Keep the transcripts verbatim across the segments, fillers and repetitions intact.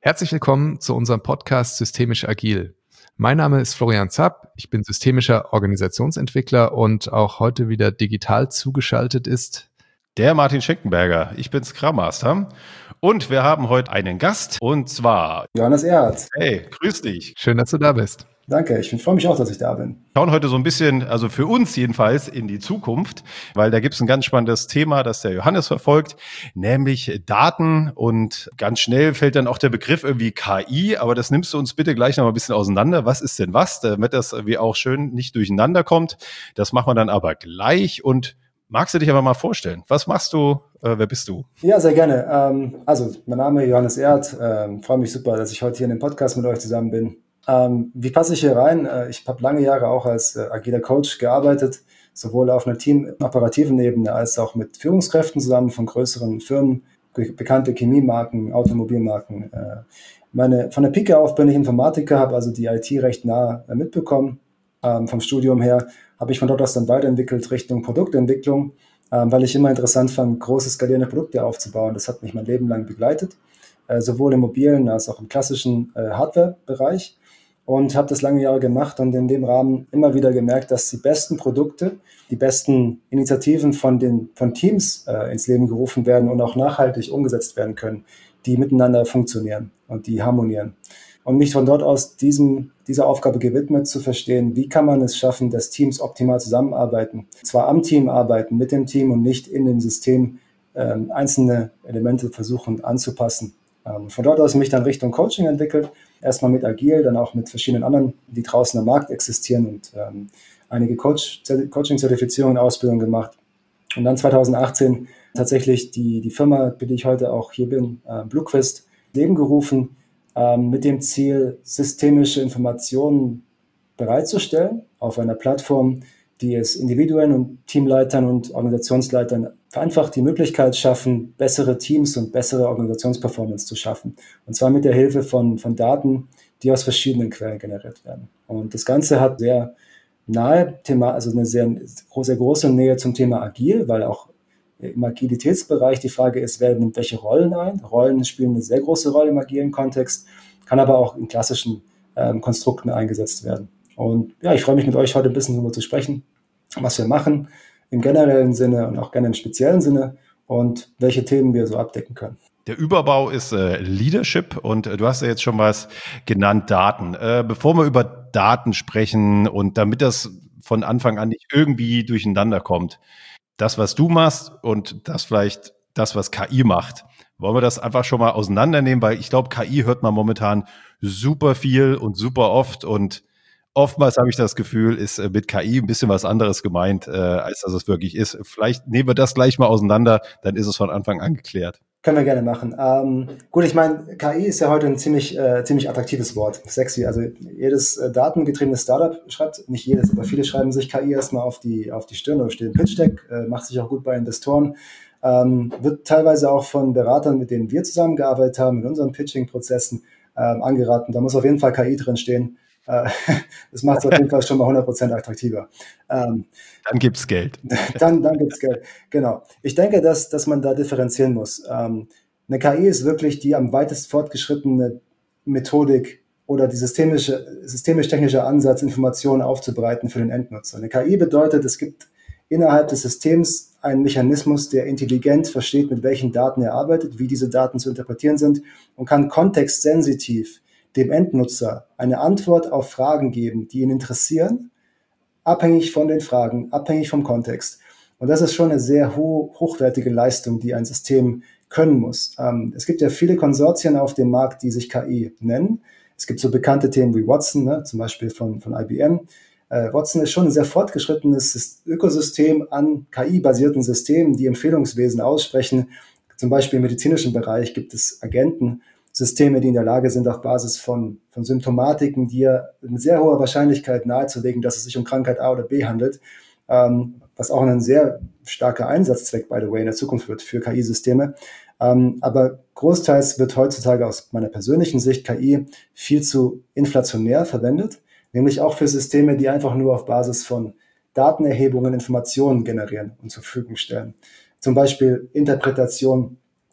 Herzlich willkommen zu unserem Podcast Systemisch Agil. Mein Name ist Florian Zapp, ich bin systemischer Organisationsentwickler und auch heute wieder digital zugeschaltet ist der Martin Schenkenberger. Ich bin Scrum Master und wir haben heute einen Gast und zwar Johannes Erhardt. Hey, grüß dich. Schön, dass du da bist. Danke, ich freue mich auch, dass ich da bin. Wir schauen heute so ein bisschen, also für uns jedenfalls, in die Zukunft, weil da gibt es ein ganz spannendes Thema, das der Johannes verfolgt, nämlich Daten, und ganz schnell fällt dann auch der Begriff irgendwie K I, aber das nimmst du uns bitte gleich noch mal ein bisschen auseinander. Was ist denn was, damit das irgendwie auch schön nicht durcheinander kommt? Das machen wir dann aber gleich. Und magst du dich aber mal vorstellen? Was machst du? Äh, wer bist du? Ja, sehr gerne. Ähm, also, mein Name ist Johannes Erhardt. Ähm, freue mich super, dass ich heute hier in dem Podcast mit euch zusammen bin. Ähm, wie passe ich hier rein? Äh, ich habe lange Jahre auch als äh, agiler Coach gearbeitet, sowohl auf einer teamoperativen Ebene als auch mit Führungskräften zusammen von größeren Firmen, be- bekannte Chemiemarken, Automobilmarken. Äh, meine, von der Pike auf bin ich Informatiker, habe also die I T recht nah äh, mitbekommen. Ähm, vom Studium her habe ich von dort aus dann weiterentwickelt Richtung Produktentwicklung, ähm, weil ich immer interessant fand, große skalierende Produkte aufzubauen. Das hat mich mein Leben lang begleitet, äh, sowohl im mobilen als auch im klassischen äh, Hardware-Bereich. Und habe das lange Jahre gemacht und in dem Rahmen immer wieder gemerkt, dass die besten Produkte, die besten Initiativen von den von Teams äh, ins Leben gerufen werden und auch nachhaltig umgesetzt werden können, die miteinander funktionieren und die harmonieren. Und mich von dort aus diesem, dieser Aufgabe gewidmet zu verstehen, wie kann man es schaffen, dass Teams optimal zusammenarbeiten, zwar am Team arbeiten, mit dem Team und nicht in dem System ähm, einzelne Elemente versuchen anzupassen. Ähm, von dort aus mich dann Richtung Coaching entwickelt, erstmal mit Agil, dann auch mit verschiedenen anderen, die draußen am Markt existieren, und ähm, einige Coach, Coaching-Zertifizierungen, Ausbildungen gemacht. Und dann zwanzig achtzehn tatsächlich die, die Firma, für die ich heute auch hier bin, äh, Bluequist, Leben gerufen, ähm, mit dem Ziel, systemische Informationen bereitzustellen auf einer Plattform, die es Individuen und Teamleitern und Organisationsleitern vereinfacht die Möglichkeit schaffen, bessere Teams und bessere Organisationsperformance zu schaffen. Und zwar mit der Hilfe von, von Daten, die aus verschiedenen Quellen generiert werden. Und das Ganze hat sehr nahe Thema, also eine sehr, sehr große Nähe zum Thema Agil, weil auch im Agilitätsbereich die Frage ist, wer nimmt welche Rollen ein. Rollen spielen eine sehr große Rolle im agilen Kontext, kann aber auch in klassischen ähm, Konstrukten eingesetzt werden. Und ja, ich freue mich, mit euch heute ein bisschen darüber zu sprechen, was wir machen im generellen Sinne und auch gerne im speziellen Sinne und welche Themen wir so abdecken können. Der Überbau ist äh, Leadership, und äh, du hast ja jetzt schon was genannt, Daten. Äh, bevor wir über Daten sprechen und damit das von Anfang an nicht irgendwie durcheinander kommt, das, was du machst und das vielleicht das, was K I macht, wollen wir das einfach schon mal auseinandernehmen, weil ich glaube, K I hört man momentan super viel und super oft, und oftmals habe ich das Gefühl, ist äh, mit K I ein bisschen was anderes gemeint, äh, als dass es wirklich ist. Vielleicht nehmen wir das gleich mal auseinander, dann ist es von Anfang an geklärt. Können wir gerne machen. Ähm, gut, ich meine, K I ist ja heute ein ziemlich, äh, ziemlich attraktives Wort, sexy. Also jedes äh, datengetriebene Startup schreibt, nicht jedes, aber viele schreiben sich K I erstmal auf die, auf die Stirn oder steht im Pitch-Deck, äh, macht sich auch gut bei Investoren, ähm, wird teilweise auch von Beratern, mit denen wir zusammengearbeitet haben, in unseren Pitching-Prozessen ähm, angeraten. Da muss auf jeden Fall K I drin stehen. Äh, das macht es auf jeden Fall schon mal hundert Prozent attraktiver. Ähm, Dann gibt's Geld. Dann, dann gibt's Geld. Genau. Ich denke, dass, dass man da differenzieren muss. Ähm, eine K I ist wirklich die am weitest fortgeschrittene Methodik oder die systemische, systemisch-technische Ansatz, Informationen aufzubereiten für den Endnutzer. Eine K I bedeutet, es gibt innerhalb des Systems einen Mechanismus, der intelligent versteht, mit welchen Daten er arbeitet, wie diese Daten zu interpretieren sind, und kann kontextsensitiv dem Endnutzer eine Antwort auf Fragen geben, die ihn interessieren, abhängig von den Fragen, abhängig vom Kontext. Und das ist schon eine sehr ho- hochwertige Leistung, die ein System können muss. Ähm, es gibt ja viele Konsortien auf dem Markt, die sich K I nennen. Es gibt so bekannte Themen wie Watson, ne, zum Beispiel von, von I B M. Äh, Watson ist schon ein sehr fortgeschrittenes Ökosystem an K I-basierten Systemen, die Empfehlungswesen aussprechen. Zum Beispiel im medizinischen Bereich gibt es Agenten, Systeme, die in der Lage sind, auf Basis von, von Symptomatiken dir mit sehr hoher Wahrscheinlichkeit nahezulegen, dass es sich um Krankheit A oder B handelt, ähm, was auch ein sehr starker Einsatzzweck, by the way, in der Zukunft wird für K I-Systeme. Ähm, aber großteils wird heutzutage aus meiner persönlichen Sicht K I viel zu inflationär verwendet, nämlich auch für Systeme, die einfach nur auf Basis von Datenerhebungen Informationen generieren und zur Verfügung stellen. Zum Beispiel Interpretation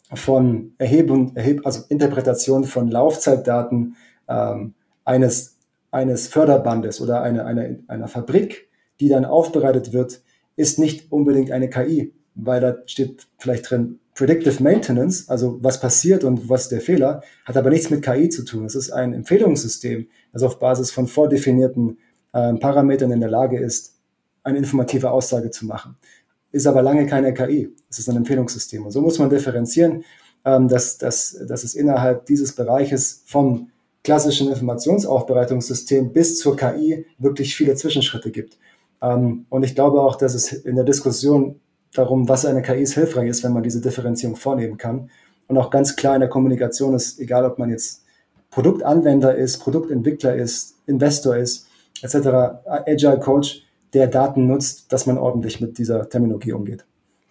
von Erhebung, Erheb, also Interpretation von Laufzeitdaten ähm, eines, eines Förderbandes oder eine, eine, einer Fabrik, die dann aufbereitet wird, ist nicht unbedingt eine K I, weil da steht vielleicht drin Predictive Maintenance, also was passiert und was ist der Fehler, hat aber nichts mit K I zu tun. Es ist ein Empfehlungssystem, das auf Basis von vordefinierten äh, Parametern in der Lage ist, eine informative Aussage zu machen. Ist aber lange keine K I. Es ist ein Empfehlungssystem. Und so muss man differenzieren, ähm, dass, dass, dass es innerhalb dieses Bereiches vom klassischen Informationsaufbereitungssystem bis zur K I wirklich viele Zwischenschritte gibt. Ähm, und ich glaube auch, dass es in der Diskussion darum, was eine K I ist, hilfreich ist, wenn man diese Differenzierung vornehmen kann. Und auch ganz klar in der Kommunikation ist, egal ob man jetzt Produktanwender ist, Produktentwickler ist, Investor ist, et cetera, Agile Coach, der Daten nutzt, dass man ordentlich mit dieser Terminologie umgeht.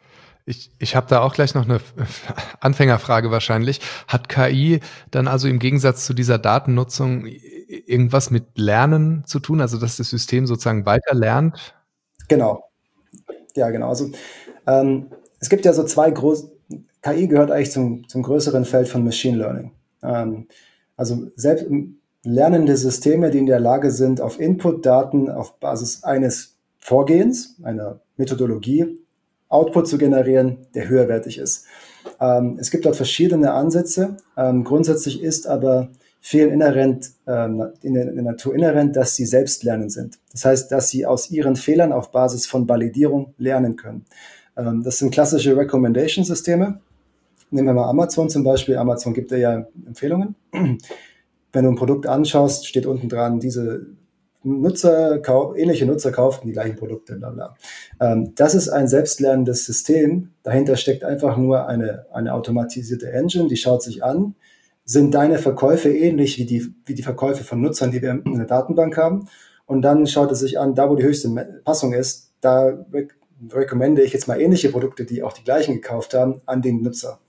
Ich, ich habe da auch gleich noch eine Anfängerfrage wahrscheinlich. Hat K I dann also im Gegensatz zu dieser Datennutzung irgendwas mit Lernen zu tun, also dass das System sozusagen weiter lernt? Genau. Ja, genau. Also ähm, es gibt ja so zwei große, K I gehört eigentlich zum, zum größeren Feld von Machine Learning. Ähm, also selbst lernende Systeme, die in der Lage sind, auf Input-Daten auf Basis eines Vorgehens, einer Methodologie, Output zu generieren, der höherwertig ist. Ähm, es gibt dort verschiedene Ansätze. Ähm, grundsätzlich ist aber vielen inhärent, ähm, in, der, in der Natur inhärent, dass sie selbstlernend sind. Das heißt, dass sie aus ihren Fehlern auf Basis von Validierung lernen können. Ähm, das sind klassische Recommendation-Systeme. Nehmen wir mal Amazon zum Beispiel. Amazon gibt ja Empfehlungen. Wenn du ein Produkt anschaust, steht unten dran, diese Nutzer, ähnliche Nutzer kauften die gleichen Produkte, bla bla. Ähm, das ist ein selbstlernendes System. Dahinter steckt einfach nur eine, eine automatisierte Engine, die schaut sich an, sind deine Verkäufe ähnlich wie die, wie die Verkäufe von Nutzern, die wir in der Datenbank haben. Und dann schaut es sich an, da wo die höchste Passung ist, da rekommende ich jetzt mal ähnliche Produkte, die auch die gleichen gekauft haben, an den Nutzer.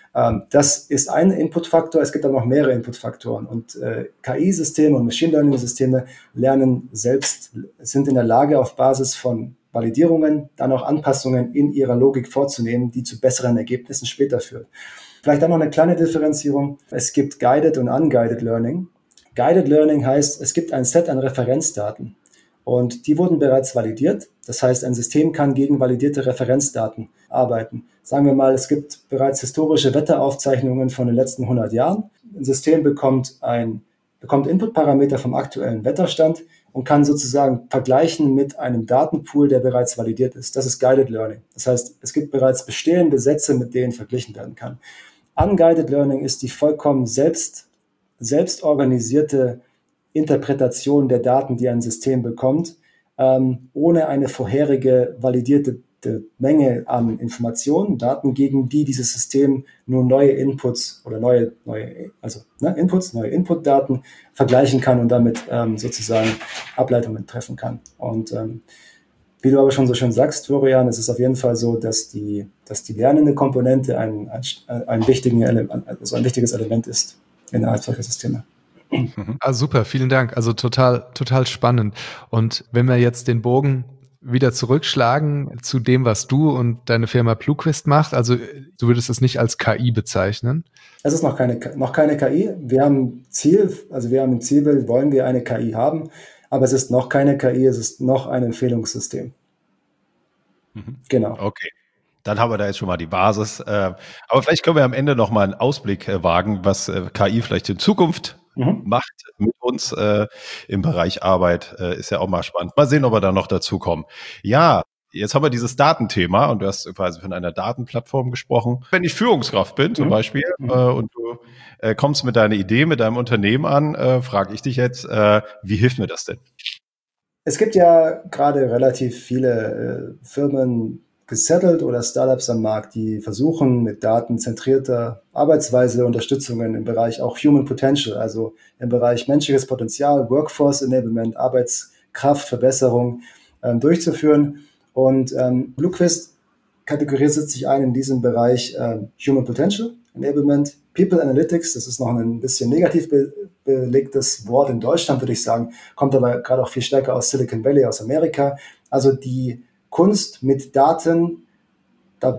Das ist ein Inputfaktor, es gibt aber noch mehrere Inputfaktoren und äh, K I-Systeme und Machine Learning-Systeme lernen selbst, sind in der Lage, auf Basis von Validierungen dann auch Anpassungen in ihrer Logik vorzunehmen, die zu besseren Ergebnissen später führen. Vielleicht dann noch eine kleine Differenzierung. Es gibt Guided und Unguided Learning. Guided Learning heißt, es gibt ein Set an Referenzdaten. Und die wurden bereits validiert. Das heißt, ein System kann gegen validierte Referenzdaten arbeiten. Sagen wir mal, es gibt bereits historische Wetteraufzeichnungen von den letzten hundert Jahren. Ein System bekommt, ein, bekommt Inputparameter vom aktuellen Wetterstand und kann sozusagen vergleichen mit einem Datenpool, der bereits validiert ist. Das ist Guided Learning. Das heißt, es gibt bereits bestehende Sätze, mit denen verglichen werden kann. Unguided Learning ist die vollkommen selbst, selbst organisierte Interpretation der Daten, die ein System bekommt, ähm, ohne eine vorherige validierte Menge an Informationen, Daten, gegen die dieses System nur neue Inputs oder neue, neue also ne, Inputs, neue Inputdaten vergleichen kann und damit ähm, sozusagen Ableitungen treffen kann. Und ähm, wie du aber schon so schön sagst, Florian, es ist auf jeden Fall so, dass die, dass die lernende Komponente ein, ein, ein, wichtigen Element, also ein wichtiges Element ist innerhalb solcher Systeme. Ah, super, vielen Dank. Also total, total spannend. Und wenn wir jetzt den Bogen wieder zurückschlagen zu dem, was du und deine Firma Bluequist macht, also du würdest es nicht als K I bezeichnen? Es ist noch keine, noch keine K I. Wir haben ein Ziel, also wir haben ein Zielbild, wollen wir eine K I haben, aber es ist noch keine K I, es ist noch ein Empfehlungssystem. Mhm. Genau. Okay. Dann haben wir da jetzt schon mal die Basis. Aber vielleicht können wir am Ende noch mal einen Ausblick wagen, was K I vielleicht in Zukunft mhm. macht mit uns äh, im Bereich Arbeit. Äh, ist ja auch mal spannend. Mal sehen, ob wir da noch dazu kommen. Ja, jetzt haben wir dieses Datenthema und du hast quasi von einer Datenplattform gesprochen. Wenn ich Führungskraft bin zum mhm. Beispiel mhm. Äh, und du äh, kommst mit deiner Idee, mit deinem Unternehmen an, äh, frage ich dich jetzt, äh, wie hilft mir das denn? Es gibt ja gerade relativ viele äh, Firmen, gesettelt oder Startups am Markt, die versuchen mit datenzentrierter Arbeitsweise Unterstützungen im Bereich auch Human Potential, also im Bereich menschliches Potenzial, Workforce Enablement, Arbeitskraftverbesserung ähm, durchzuführen. Und ähm, Bluequist kategorisiert sich ein in diesem Bereich äh, Human Potential Enablement, People Analytics, das ist noch ein bisschen negativ be- belegtes Wort in Deutschland, würde ich sagen, kommt aber gerade auch viel stärker aus Silicon Valley, aus Amerika. Also die Kunst mit Daten dabei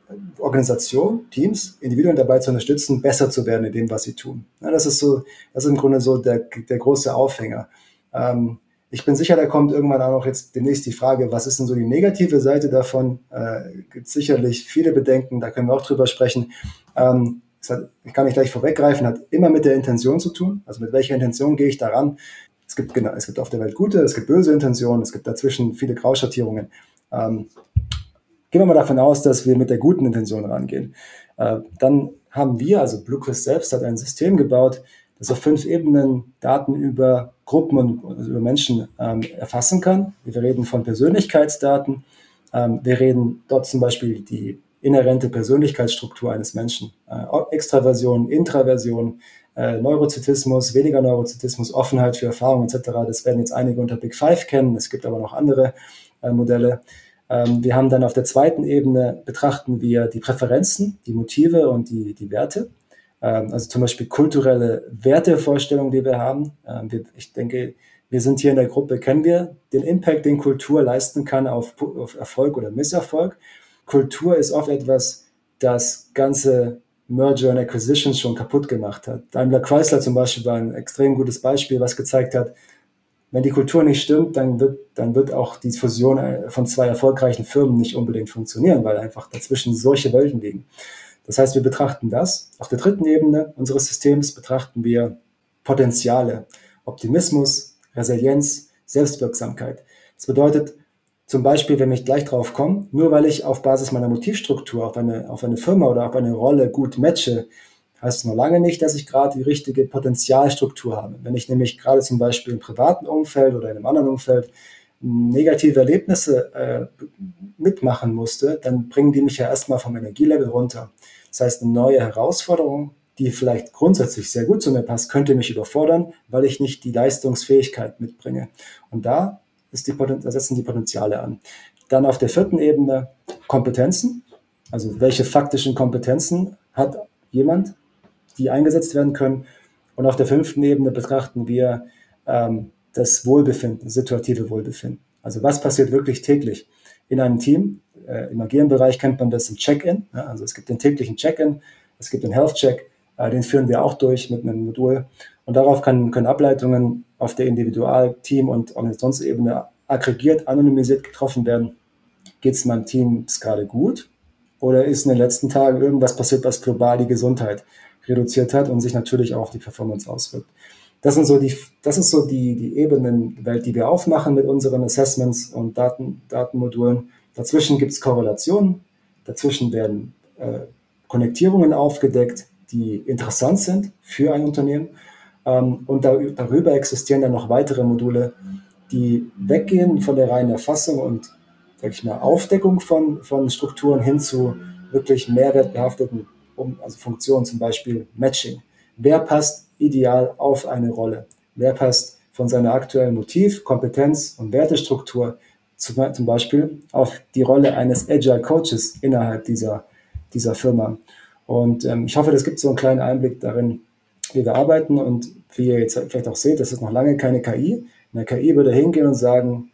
Organisation, Teams, Individuen dabei zu unterstützen, besser zu werden in dem, was sie tun. Ja, das ist so, das ist im Grunde so der, der große Aufhänger. Ähm, ich bin sicher, da kommt irgendwann auch noch jetzt demnächst die Frage, was ist denn so die negative Seite davon? Äh, gibt sicherlich viele Bedenken, da können wir auch drüber sprechen. Ähm, es hat, ich kann nicht gleich vorweggreifen, hat immer mit der Intention zu tun. Also mit welcher Intention gehe ich daran? Es gibt, genau, es gibt auf der Welt gute, es gibt böse Intentionen, es gibt dazwischen viele Grauschattierungen. Ähm, Gehen wir mal davon aus, dass wir mit der guten Intention rangehen. Äh, dann haben wir, also BlueQuist selbst hat ein System gebaut, das auf fünf Ebenen Daten über Gruppen und also über Menschen ähm, erfassen kann. Wir reden von Persönlichkeitsdaten. Ähm, wir reden dort zum Beispiel die inhärente Persönlichkeitsstruktur eines Menschen. Äh, Extraversion, Intraversion, äh, Neurozytismus, weniger Neurozytismus, Offenheit für Erfahrung et cetera. Das werden jetzt einige unter Big Five kennen. Es gibt aber noch andere äh, Modelle. Ähm, wir haben dann auf der zweiten Ebene betrachten wir die Präferenzen, die Motive und die, die Werte. Ähm, also zum Beispiel kulturelle Wertevorstellungen, die wir haben. Ähm, wir, ich denke, wir sind hier in der Gruppe, kennen wir den Impact, den Kultur leisten kann auf, auf Erfolg oder Misserfolg. Kultur ist oft etwas, das ganze Merger und Acquisitions schon kaputt gemacht hat. Daimler Chrysler zum Beispiel war ein extrem gutes Beispiel, was gezeigt hat, wenn die Kultur nicht stimmt, dann wird, dann wird auch die Fusion von zwei erfolgreichen Firmen nicht unbedingt funktionieren, weil einfach dazwischen solche Welten liegen. Das heißt, wir betrachten das. Auf der dritten Ebene unseres Systems betrachten wir Potenziale, Optimismus, Resilienz, Selbstwirksamkeit. Das bedeutet zum Beispiel, wenn ich gleich drauf komme, nur weil ich auf Basis meiner Motivstruktur auf eine, auf eine Firma oder auf eine Rolle gut matche, heißt es noch lange nicht, dass ich gerade die richtige Potenzialstruktur habe. Wenn ich nämlich gerade zum Beispiel im privaten Umfeld oder in einem anderen Umfeld negative Erlebnisse äh, mitmachen musste, dann bringen die mich ja erstmal vom Energielevel runter. Das heißt, eine neue Herausforderung, die vielleicht grundsätzlich sehr gut zu mir passt, könnte mich überfordern, weil ich nicht die Leistungsfähigkeit mitbringe. Und da, ist die, da setzen die Potenziale an. Dann auf der vierten Ebene Kompetenzen. Also welche faktischen Kompetenzen hat jemand, die eingesetzt werden können. Und auf der fünften Ebene betrachten wir ähm, das Wohlbefinden, situative Wohlbefinden. Also was passiert wirklich täglich in einem Team? Äh, Im agilen Bereich kennt man das im Check-in. Ja, also es gibt den täglichen Check-in, es gibt den Health-Check, äh, den führen wir auch durch mit einem Modul. Und darauf kann, können Ableitungen auf der Individual-, Team- und Organisationsebene aggregiert, anonymisiert getroffen werden. Geht es meinem Team gerade gut? Oder ist in den letzten Tagen irgendwas passiert, was global die Gesundheit reduziert hat und sich natürlich auch auf die Performance auswirkt? Das sind so die, das ist so die, die Ebenenwelt, die wir aufmachen mit unseren Assessments und Daten, Datenmodulen. Dazwischen gibt es Korrelationen, dazwischen werden äh, Konnektierungen aufgedeckt, die interessant sind für ein Unternehmen. Ähm, und da, darüber existieren dann noch weitere Module, die weggehen von der reinen Erfassung und, sag ich mal, Aufdeckung von, von Strukturen hin zu wirklich mehrwertbehafteten um, also Funktionen, zum Beispiel Matching. Wer passt ideal auf eine Rolle? Wer passt von seiner aktuellen Motiv-, Kompetenz- und Wertestruktur zum, zum Beispiel auf die Rolle eines Agile Coaches innerhalb dieser, dieser Firma? Und ähm, ich hoffe, das gibt so einen kleinen Einblick darin, wie wir arbeiten. Und wie ihr jetzt vielleicht auch seht, das ist noch lange keine K I. In der K I würde hingehen und sagen,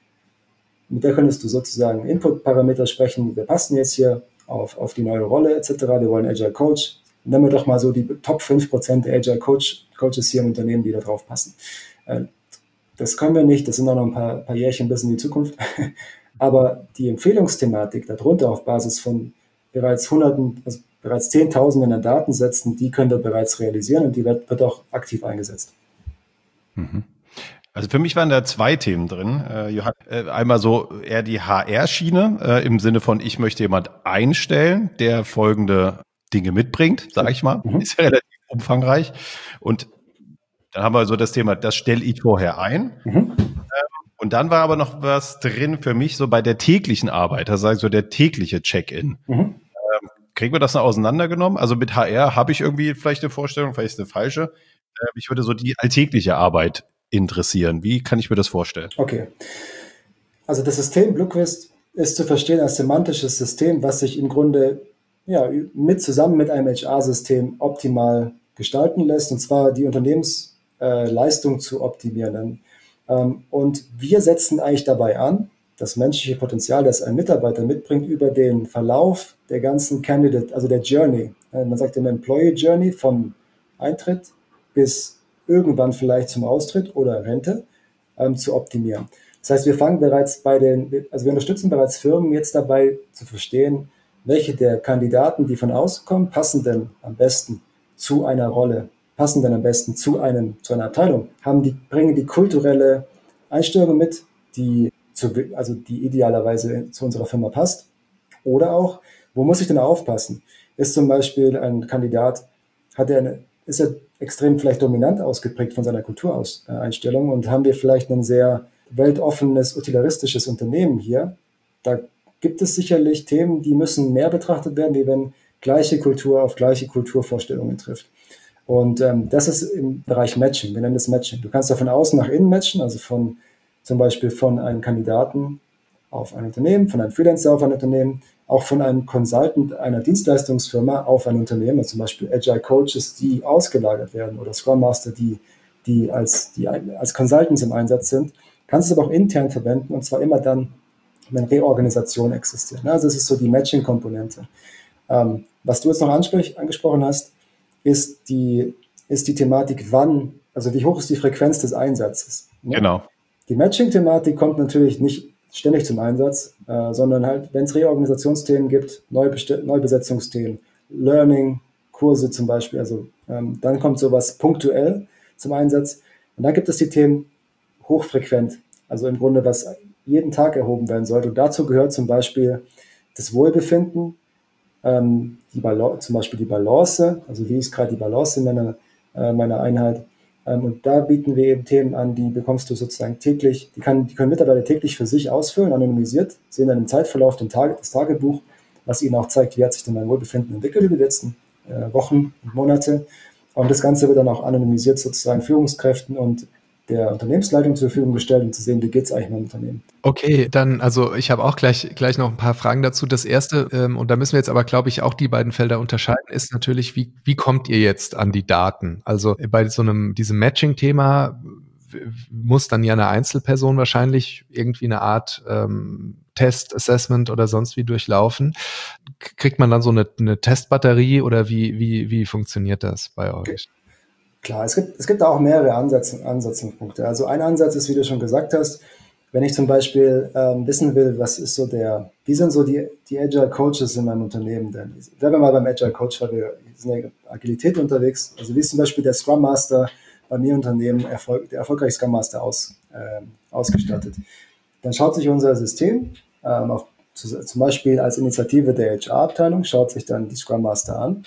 mit der könntest du sozusagen Input-Parameter sprechen, wir passen jetzt hier auf, auf die neue Rolle et cetera, wir wollen Agile Coach. Nennen wir doch mal so die Top fünf Prozent der Agile Coach, Coaches hier im Unternehmen, die da drauf passen. Das können wir nicht, das sind auch noch ein paar, paar Jährchen bis in die Zukunft. Aber die Empfehlungsthematik darunter auf Basis von bereits Hunderten, also bereits Zehntausenden an Datensätzen, die können wir bereits realisieren und die wird, wird auch aktiv eingesetzt. Mhm. Also für mich waren da zwei Themen drin. Äh, einmal so eher die H R-Schiene äh, im Sinne von, ich möchte jemand einstellen, der folgende Dinge mitbringt, sage ich mal. Mhm. Ist ja relativ umfangreich. Und dann haben wir so das Thema, das stelle ich vorher ein. Mhm. Ähm, und dann war aber noch was drin für mich so bei der täglichen Arbeit, das heißt so der tägliche Check-in. Mhm. Ähm, kriegen wir das noch auseinandergenommen? Also mit H R habe ich irgendwie vielleicht eine Vorstellung, vielleicht ist eine falsche. Äh, ich würde so die alltägliche Arbeit interessieren. Wie kann ich mir das vorstellen? Okay. Also das System BlueQuist ist zu verstehen als semantisches System, was sich im Grunde ja, mit zusammen mit einem H R-System optimal gestalten lässt, und zwar die Unternehmensleistung äh, zu optimieren. Ähm, und wir setzen eigentlich dabei an, das menschliche Potenzial, das ein Mitarbeiter mitbringt, über den Verlauf der ganzen Candidate, also der Journey. Man sagt immer Employee Journey vom Eintritt bis irgendwann vielleicht zum Austritt oder Rente ähm, zu optimieren. Das heißt, wir fangen bereits bei den, also wir unterstützen bereits Firmen jetzt dabei zu verstehen, welche der Kandidaten, die von außen kommen, passen denn am besten zu einer Rolle, passen denn am besten zu einem, zu einer Abteilung, haben die, bringen die kulturelle Einstellung mit, die zu, also die idealerweise zu unserer Firma passt. Oder auch, wo muss ich denn aufpassen? Ist zum Beispiel ein Kandidat, hat er eine, ist er extrem vielleicht dominant ausgeprägt von seiner Kultureinstellung und haben wir vielleicht ein sehr weltoffenes, utilitaristisches Unternehmen hier, da gibt es sicherlich Themen, die müssen mehr betrachtet werden, wie wenn gleiche Kultur auf gleiche Kulturvorstellungen trifft. Und ähm, das ist im Bereich Matching, wir nennen das Matching. Du kannst ja von außen nach innen matchen, also von zum Beispiel von einem Kandidaten auf ein Unternehmen, von einem Freelancer auf ein Unternehmen, auch von einem Consultant einer Dienstleistungsfirma auf ein Unternehmen, also zum Beispiel Agile Coaches, die ausgelagert werden oder Scrum Master, die, die, als, die als Consultants im Einsatz sind. Kannst du es aber auch intern verwenden und zwar immer dann, wenn Reorganisation existiert. Also das ist so die Matching-Komponente. Ähm, was du jetzt noch angesprochen hast, ist die, ist die Thematik, wann, also wie hoch ist die Frequenz des Einsatzes. Ne? Genau. Die Matching-Thematik kommt natürlich nicht ständig zum Einsatz, äh, sondern halt, wenn es Reorganisationsthemen gibt, Neubest- Neubesetzungsthemen, Learning, Kurse zum Beispiel, also ähm, dann kommt sowas punktuell zum Einsatz. Und dann gibt es die Themen hochfrequent, also im Grunde, was jeden Tag erhoben werden sollte. Und dazu gehört zum Beispiel das Wohlbefinden, ähm, die Bala- zum Beispiel die Balance, also wie ist gerade die Balance in meiner, äh, meiner Einheit. Ähm, und da bieten wir eben Themen an, die bekommst du sozusagen täglich, die, kann, die können Mitarbeiter täglich für sich ausfüllen, anonymisiert, sehen dann im Zeitverlauf den Tage, das Tagebuch, was ihnen auch zeigt, wie hat sich denn mein Wohlbefinden entwickelt über die letzten äh, Wochen und Monate. Und das Ganze wird dann auch anonymisiert sozusagen Führungskräften und der Unternehmensleitung zur Verfügung gestellt, um zu sehen, wie geht es eigentlich meinem Unternehmen. Okay, dann, also ich habe auch gleich, gleich noch ein paar Fragen dazu. Das erste, ähm, und da müssen wir jetzt aber, glaube ich, auch die beiden Felder unterscheiden, ist natürlich, wie, wie kommt ihr jetzt an die Daten? Also bei so einem, diesem Matching-Thema w- muss dann ja eine Einzelperson wahrscheinlich irgendwie eine Art ähm, Test, Assessment oder sonst wie durchlaufen. K- Kriegt man dann so eine, eine Testbatterie oder wie, wie, wie funktioniert das bei euch? Klar, es gibt, es gibt auch mehrere Ansätze, Ansatzpunkte. Also ein Ansatz ist, wie du schon gesagt hast, wenn ich zum Beispiel ähm, wissen will, was ist so der, wie sind so die, die Agile Coaches in meinem Unternehmen denn? Bleiben wir mal beim Agile Coach, weil wir sind ja Agilität unterwegs. Also wie ist zum Beispiel der Scrum Master bei mir im Unternehmen, Erfolg, der erfolgreiche Scrum Master aus, ähm, ausgestattet? Dann schaut sich unser System ähm, auf, zu, zum Beispiel als Initiative der H R-Abteilung, schaut sich dann die Scrum Master an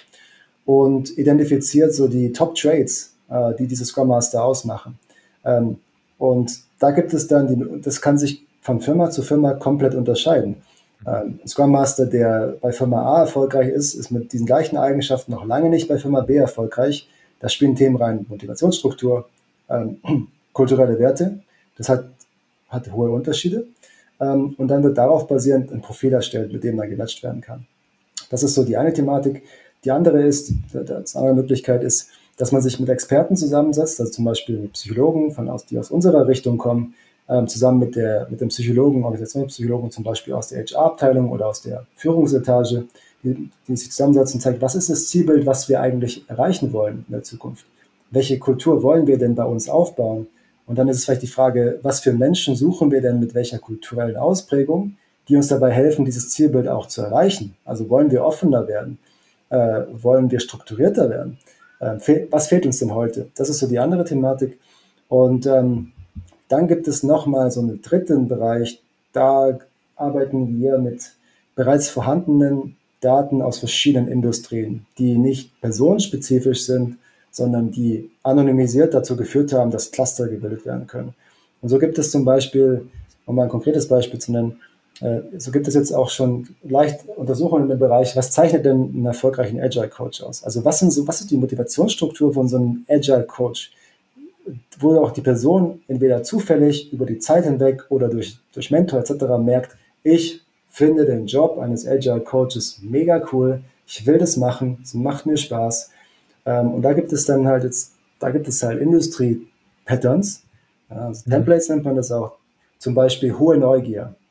und identifiziert so die Top Traits, äh, die diese Scrum Master ausmachen. Ähm, und da gibt es dann, die, das kann sich von Firma zu Firma komplett unterscheiden. Ähm, ein Scrum Master, der bei Firma A erfolgreich ist, ist mit diesen gleichen Eigenschaften noch lange nicht bei Firma B erfolgreich. Da spielen Themen rein, Motivationsstruktur, ähm, kulturelle Werte. Das hat, hat hohe Unterschiede. Ähm, und dann wird darauf basierend ein Profil erstellt, mit dem dann gematcht werden kann. Das ist so die eine Thematik. Die andere ist, die andere Möglichkeit ist, dass man sich mit Experten zusammensetzt, also zum Beispiel mit Psychologen, von aus, die aus unserer Richtung kommen, ähm, zusammen mit, der, mit dem Psychologen, Organisationspsychologen, zum Beispiel aus der H R-Abteilung oder aus der Führungsetage, die, die sich zusammensetzen und zeigen, was ist das Zielbild, was wir eigentlich erreichen wollen in der Zukunft? Welche Kultur wollen wir denn bei uns aufbauen? Und dann ist es vielleicht die Frage, was für Menschen suchen wir denn mit welcher kulturellen Ausprägung, die uns dabei helfen, dieses Zielbild auch zu erreichen. Also wollen wir offener werden? Äh, wollen wir strukturierter werden? Äh, fehl, was fehlt uns denn heute? Das ist so die andere Thematik. Und ähm, dann gibt es nochmal so einen dritten Bereich. Da arbeiten wir mit bereits vorhandenen Daten aus verschiedenen Industrien, die nicht personenspezifisch sind, sondern die anonymisiert dazu geführt haben, dass Cluster gebildet werden können. Und so gibt es zum Beispiel, um mal ein konkretes Beispiel zu nennen, äh, so gibt es jetzt auch schon leicht Untersuchungen in dem Bereich, was zeichnet denn einen erfolgreichen Agile Coach aus? Also was, sind so, was ist die Motivationsstruktur von so einem Agile Coach, wo auch die Person entweder zufällig über die Zeit hinweg oder durch, durch Mentor et cetera merkt, ich finde den Job eines Agile Coaches mega cool, ich will das machen, es macht mir Spaß. Ähm, und da gibt es dann halt jetzt, da gibt es halt Industrie-Patterns, also Mhm. Templates nennt man das auch, zum Beispiel hohe Neugier.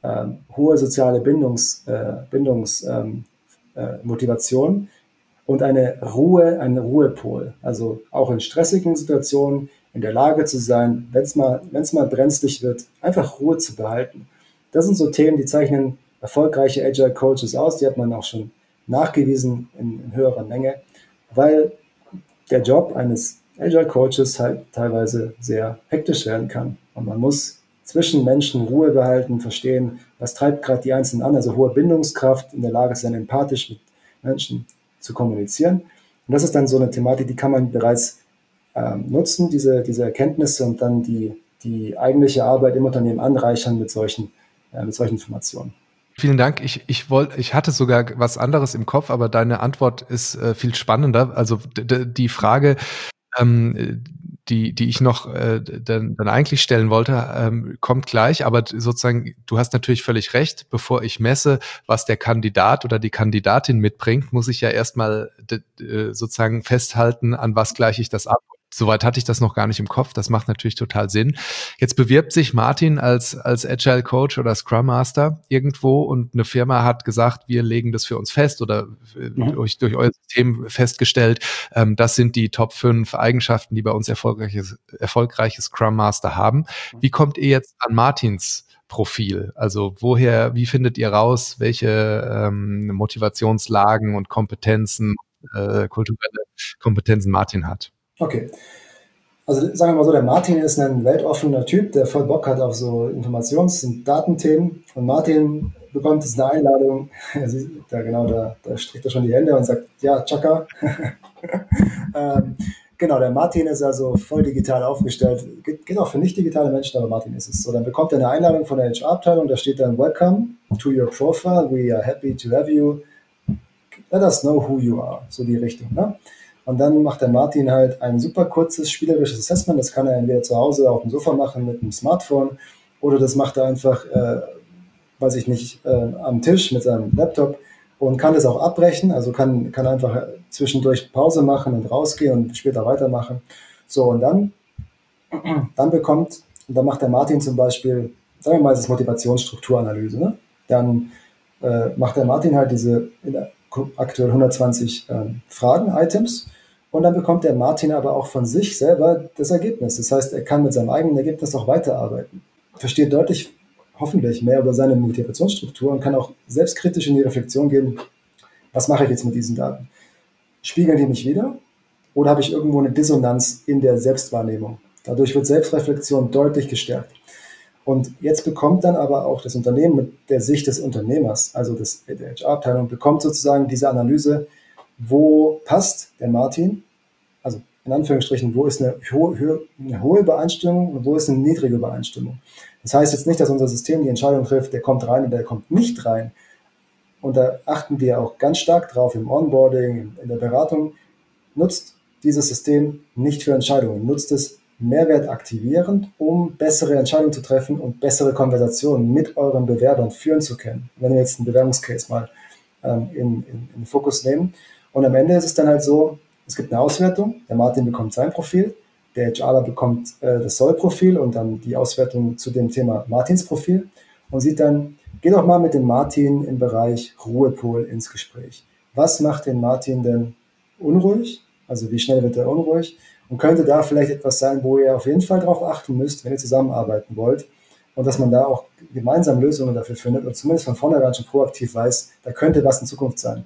ähm, hohe soziale Bindungs, äh, Bindungs ähm, äh, Motivation und eine Ruhe, ein Ruhepol. Also auch in stressigen Situationen in der Lage zu sein, wenn es mal, wenn es mal brenzlig wird, einfach Ruhe zu behalten. Das sind so Themen, die zeichnen erfolgreiche Agile Coaches aus. Die hat man auch schon nachgewiesen in, in höherer Menge, weil der Job eines Agile Coaches halt teilweise sehr hektisch werden kann. Und man muss zwischen Menschen Ruhe behalten, verstehen, was treibt gerade die Einzelnen an, also hohe Bindungskraft, in der Lage sein, empathisch mit Menschen zu kommunizieren. Und das ist dann so eine Thematik, die kann man bereits ähm, nutzen, diese, diese Erkenntnisse und dann die, die eigentliche Arbeit im Unternehmen anreichern mit solchen, äh, mit solchen Informationen. Vielen Dank. Ich, ich wollte, ich hatte sogar was anderes im Kopf, aber deine Antwort ist äh, viel spannender. Also d- d- die Frage, ähm, die, die ich noch äh, dann, dann eigentlich stellen wollte, ähm, kommt gleich. Aber sozusagen, du hast natürlich völlig recht. Bevor ich messe, was der Kandidat oder die Kandidatin mitbringt, muss ich ja erstmal d- d- sozusagen festhalten, an was gleiche ich das ab. Soweit hatte ich das noch gar nicht im Kopf. Das macht natürlich total Sinn. Jetzt bewirbt sich Martin als, als Agile Coach oder Scrum Master irgendwo und eine Firma hat gesagt, wir legen das für uns fest oder Mhm. durch, durch euer System festgestellt, ähm, das sind die Top fünf Eigenschaften, die bei uns erfolgreiches, erfolgreiche Scrum Master haben. Wie kommt ihr jetzt an Martins Profil? Also woher, wie findet ihr raus, welche ähm, Motivationslagen und Kompetenzen, äh, kulturelle Kompetenzen Martin hat? Okay. Also sagen wir mal so, der Martin ist ein weltoffener Typ, der voll Bock hat auf so Informations- und Datenthemen. Und Martin bekommt jetzt eine Einladung, da genau, da, da strickt er schon die Hände und sagt, ja, Chaka. ähm, genau, der Martin ist also voll digital aufgestellt. Geht, geht auch für nicht digitale Menschen, aber Martin ist es. So, dann bekommt er eine Einladung von der H R-Abteilung, da steht dann, Welcome to your profile, we are happy to have you. Let us know who you are. So die Richtung, ne? Und dann macht der Martin halt ein super kurzes spielerisches Assessment. Das kann er entweder zu Hause auf dem Sofa machen mit einem Smartphone oder das macht er einfach, äh, weiß ich nicht, äh, am Tisch mit seinem Laptop und kann das auch abbrechen. Also kann, kann einfach zwischendurch Pause machen und rausgehen und später weitermachen. So, und dann, dann bekommt, und dann macht der Martin zum Beispiel, sagen wir mal, das ist Motivationsstrukturanalyse. Ne? Dann äh, macht der Martin halt diese in der, aktuell hundertzwanzig ähm, Fragen, Items. Und dann bekommt der Martin aber auch von sich selber das Ergebnis. Das heißt, er kann mit seinem eigenen Ergebnis auch weiterarbeiten. Versteht deutlich, hoffentlich, mehr über seine Motivationsstruktur und kann auch selbstkritisch in die Reflexion gehen, was mache ich jetzt mit diesen Daten? Spiegeln die mich wieder? Oder habe ich irgendwo eine Dissonanz in der Selbstwahrnehmung? Dadurch wird Selbstreflexion deutlich gestärkt. Und jetzt bekommt dann aber auch das Unternehmen mit der Sicht des Unternehmers, also des, der H R-Abteilung, bekommt sozusagen diese Analyse, wo passt der Martin, also in Anführungsstrichen, wo ist eine hohe, eine hohe Übereinstimmung und wo ist eine niedrige Übereinstimmung. Das heißt jetzt nicht, dass unser System die Entscheidung trifft, der kommt rein oder der kommt nicht rein. Und da achten wir auch ganz stark drauf im Onboarding, in der Beratung. Nutzt dieses System nicht für Entscheidungen, nutzt es Mehrwert aktivierend, um bessere Entscheidungen zu treffen und bessere Konversationen mit euren Bewerbern führen zu können. Wenn wir jetzt einen Bewerbungscase mal ähm, in, in, in den Fokus nehmen. Und am Ende ist es dann halt so, es gibt eine Auswertung, der Martin bekommt sein Profil, der HRler bekommt äh, das Soll-Profil und dann die Auswertung zu dem Thema Martins Profil und sieht dann, geh doch mal mit dem Martin im Bereich Ruhepol ins Gespräch. Was macht den Martin denn unruhig? Also wie schnell wird er unruhig? Und könnte da vielleicht etwas sein, wo ihr auf jeden Fall darauf achten müsst, wenn ihr zusammenarbeiten wollt und dass man da auch gemeinsam Lösungen dafür findet und zumindest von vornherein schon proaktiv weiß, da könnte was in Zukunft sein.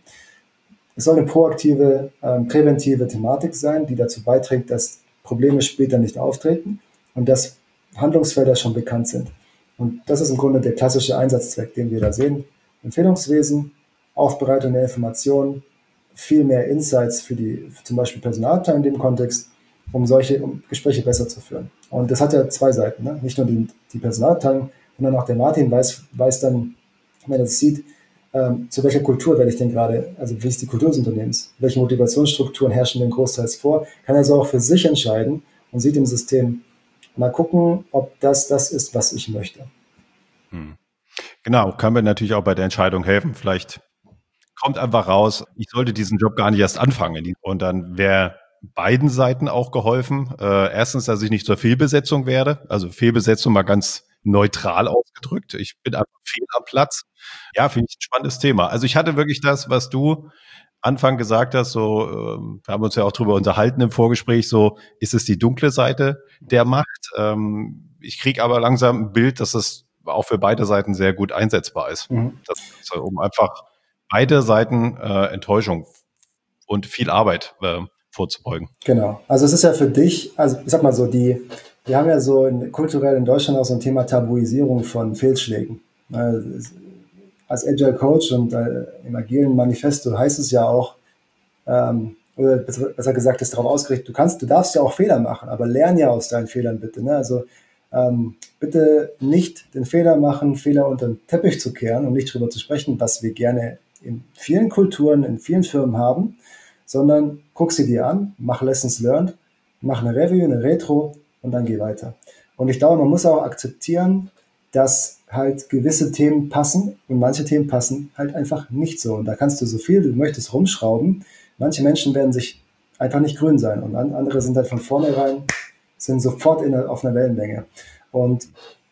Es soll eine proaktive, ähm, präventive Thematik sein, die dazu beiträgt, dass Probleme später nicht auftreten und dass Handlungsfelder schon bekannt sind. Und das ist im Grunde der klassische Einsatzzweck, den wir da sehen. Empfehlungswesen, Aufbereitung der Informationen, viel mehr Insights für die, für zum Beispiel Personalabteilung in dem Kontext, um solche um Gespräche besser zu führen. Und das hat ja zwei Seiten, ne? Nicht nur die, die Personalabteilung, sondern auch der Martin weiß, weiß dann, wenn er das sieht, ähm, zu welcher Kultur werde ich denn gerade, also wie ist die Kultur des Unternehmens, welche Motivationsstrukturen herrschen denn großteils vor, kann er so auch für sich entscheiden und sieht im System, mal gucken, ob das das ist, was ich möchte. Hm. Genau, kann mir natürlich auch bei der Entscheidung helfen. Vielleicht kommt einfach raus, ich sollte diesen Job gar nicht erst anfangen. Und dann wäre beiden Seiten auch geholfen. Äh, erstens, dass ich nicht zur Fehlbesetzung werde. Also Fehlbesetzung mal ganz neutral ausgedrückt. Ich bin einfach fehl am Platz. Ja, finde ich ein spannendes Thema. Also ich hatte wirklich das, was du Anfang gesagt hast, so, ähm, wir haben uns ja auch drüber unterhalten im Vorgespräch, so, ist es die dunkle Seite der Macht? Ähm, ich kriege aber langsam ein Bild, dass es auch für beide Seiten sehr gut einsetzbar ist. Mhm. Das Ganze, um einfach beide Seiten äh, Enttäuschung und viel Arbeit äh, vorzubeugen. Genau. Also es ist ja für dich, also ich sag mal so, die, wir haben ja so in, kulturell in Deutschland auch so ein Thema Tabuisierung von Fehlschlägen. Also als Agile Coach und äh, im agilen Manifesto heißt es ja auch, ähm, oder besser gesagt ist darauf ausgerichtet, du kannst, du darfst ja auch Fehler machen, aber lern ja aus deinen Fehlern bitte. Ne? Also ähm, bitte nicht den Fehler machen, Fehler unter den Teppich zu kehren und nicht drüber zu sprechen, was wir gerne in vielen Kulturen, in vielen Firmen haben, sondern guck sie dir an, mach Lessons learned, mach eine Review, eine Retro und dann geh weiter. Und ich glaube, man muss auch akzeptieren, dass halt gewisse Themen passen und manche Themen passen halt einfach nicht so. Und da kannst du so viel du möchtest rumschrauben. Manche Menschen werden sich einfach nicht grün sein und andere sind halt von vornherein, sind sofort in, auf einer Wellenlänge. Und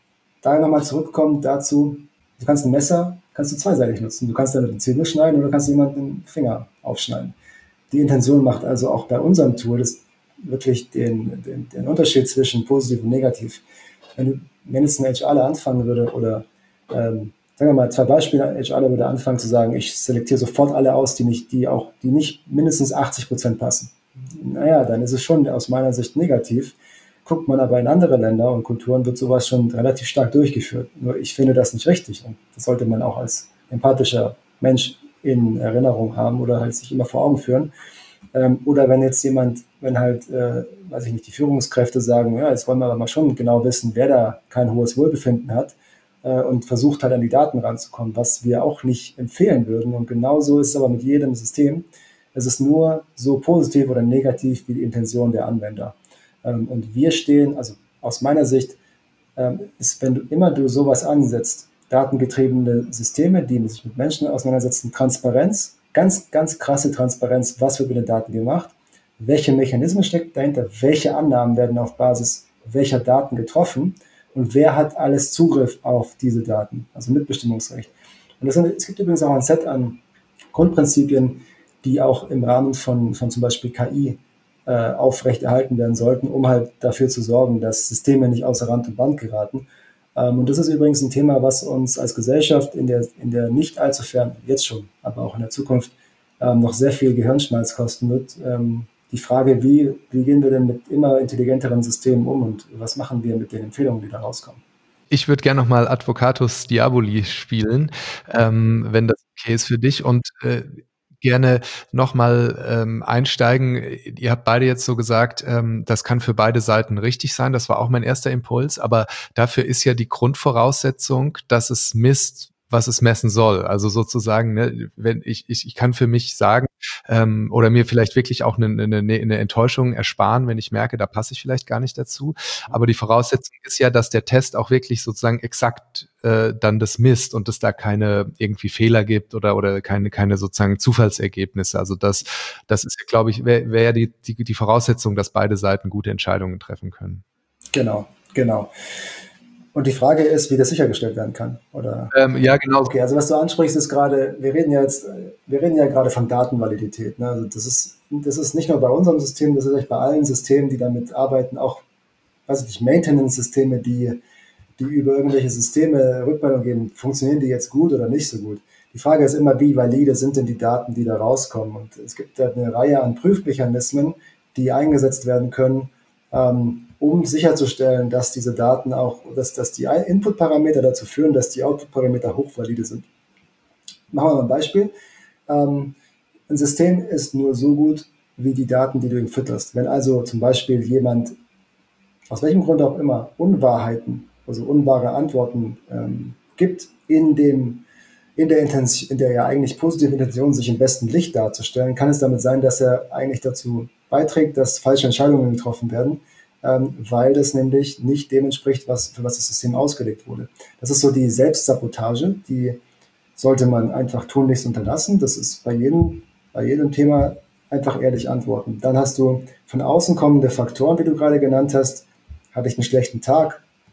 da nochmal zurückkommen dazu, du kannst ein Messer, kannst du zweiseitig nutzen. Du kannst damit eine Zwiebel schneiden oder kannst jemanden den Finger aufschneiden. Die Intention macht also auch bei unserem Tool das wirklich den, den, den Unterschied zwischen positiv und negativ. Wenn, du, wenn jetzt ein HRler anfangen würde oder ähm, sagen wir mal zwei Beispiele, ein HRler würde anfangen zu sagen, ich selektiere sofort alle aus, die nicht, die auch, die nicht mindestens achtzig Prozent passen. Naja, dann ist es schon aus meiner Sicht negativ. Guckt man aber in andere Länder und Kulturen, wird sowas schon relativ stark durchgeführt. Nur ich finde das nicht richtig und das sollte man auch als empathischer Mensch in Erinnerung haben oder halt sich immer vor Augen führen. Ähm, oder wenn jetzt jemand, wenn halt, äh, weiß ich nicht, die Führungskräfte sagen, ja, jetzt wollen wir aber mal schon genau wissen, wer da kein hohes Wohlbefinden hat äh, und versucht halt an die Daten ranzukommen, was wir auch nicht empfehlen würden. Und genauso ist es aber mit jedem System. Es ist nur so positiv oder negativ wie die Intention der Anwender. Ähm, und wir stehen, also aus meiner Sicht, ähm, ist, wenn du immer du sowas ansetzt, datengetriebene Systeme, die sich mit Menschen auseinandersetzen, Transparenz, ganz, ganz krasse Transparenz, was wird mit den Daten gemacht, welche Mechanismen stecken dahinter, welche Annahmen werden auf Basis welcher Daten getroffen und wer hat alles Zugriff auf diese Daten, also Mitbestimmungsrecht. Und das sind, es gibt übrigens auch ein Set an Grundprinzipien, die auch im Rahmen von, von zum Beispiel K I äh, aufrechterhalten werden sollten, um halt dafür zu sorgen, dass Systeme nicht außer Rand und Band geraten. Ähm, und das ist übrigens ein Thema, was uns als Gesellschaft in der, in der nicht allzu fern, jetzt schon, aber auch in der Zukunft ähm, noch sehr viel Gehirnschmalz kosten wird. Ähm, die Frage, wie, wie gehen wir denn mit immer intelligenteren Systemen um und was machen wir mit den Empfehlungen, die da rauskommen? Ich würde gerne nochmal Advocatus Diaboli spielen, ähm, wenn das okay ist für dich und äh, gerne nochmal ähm, einsteigen. Ihr habt beide jetzt so gesagt, ähm, das kann für beide Seiten richtig sein. Das war auch mein erster Impuls. Aber dafür ist ja die Grundvoraussetzung, dass es misst, was es messen soll. Also sozusagen, ne, wenn ich, ich, ich kann für mich sagen, ähm, oder mir vielleicht wirklich auch eine, eine, eine Enttäuschung ersparen, wenn ich merke, da passe ich vielleicht gar nicht dazu. Aber die Voraussetzung ist ja, dass der Test auch wirklich sozusagen exakt äh, dann das misst und es da keine irgendwie Fehler gibt oder oder keine keine sozusagen Zufallsergebnisse. Also das das ist, glaube ich, wäre wär ja die, die die Voraussetzung, dass beide Seiten gute Entscheidungen treffen können. Genau, genau. Und die Frage ist, wie das sichergestellt werden kann, oder? Ähm, ja, genau. Okay, also was du ansprichst, ist gerade, wir reden ja jetzt, wir reden ja gerade von Datenvalidität. Ne? Also das ist, das ist nicht nur bei unserem System, das ist echt bei allen Systemen, die damit arbeiten, auch, weiß ich nicht, Maintenance-Systeme, die, die über irgendwelche Systeme Rückmeldung geben, funktionieren die jetzt gut oder nicht so gut? Die Frage ist immer, wie valide sind denn die Daten, die da rauskommen? Und es gibt da eine Reihe an Prüfmechanismen, die eingesetzt werden können, ähm, um sicherzustellen, dass diese Daten auch, dass, dass die Input-Parameter dazu führen, dass die Output-Parameter hochvalide sind. Machen wir mal ein Beispiel. Ähm, ein System ist nur so gut, wie die Daten, die du ihm fütterst. Wenn also zum Beispiel jemand, aus welchem Grund auch immer, Unwahrheiten, also unwahre Antworten ähm, gibt, in dem in der, Intention, in der ja eigentlich positive Intention, sich im besten Licht darzustellen, kann es damit sein, dass er eigentlich dazu beiträgt, dass falsche Entscheidungen getroffen werden, ähm, weil das nämlich nicht dem entspricht, was, für was das System ausgelegt wurde. Das ist so die Selbstsabotage, die sollte man einfach tunlichst unterlassen. Das ist bei jedem, bei jedem Thema einfach ehrlich antworten. Dann hast du von außen kommende Faktoren, wie du gerade genannt hast. Hatte ich einen schlechten Tag?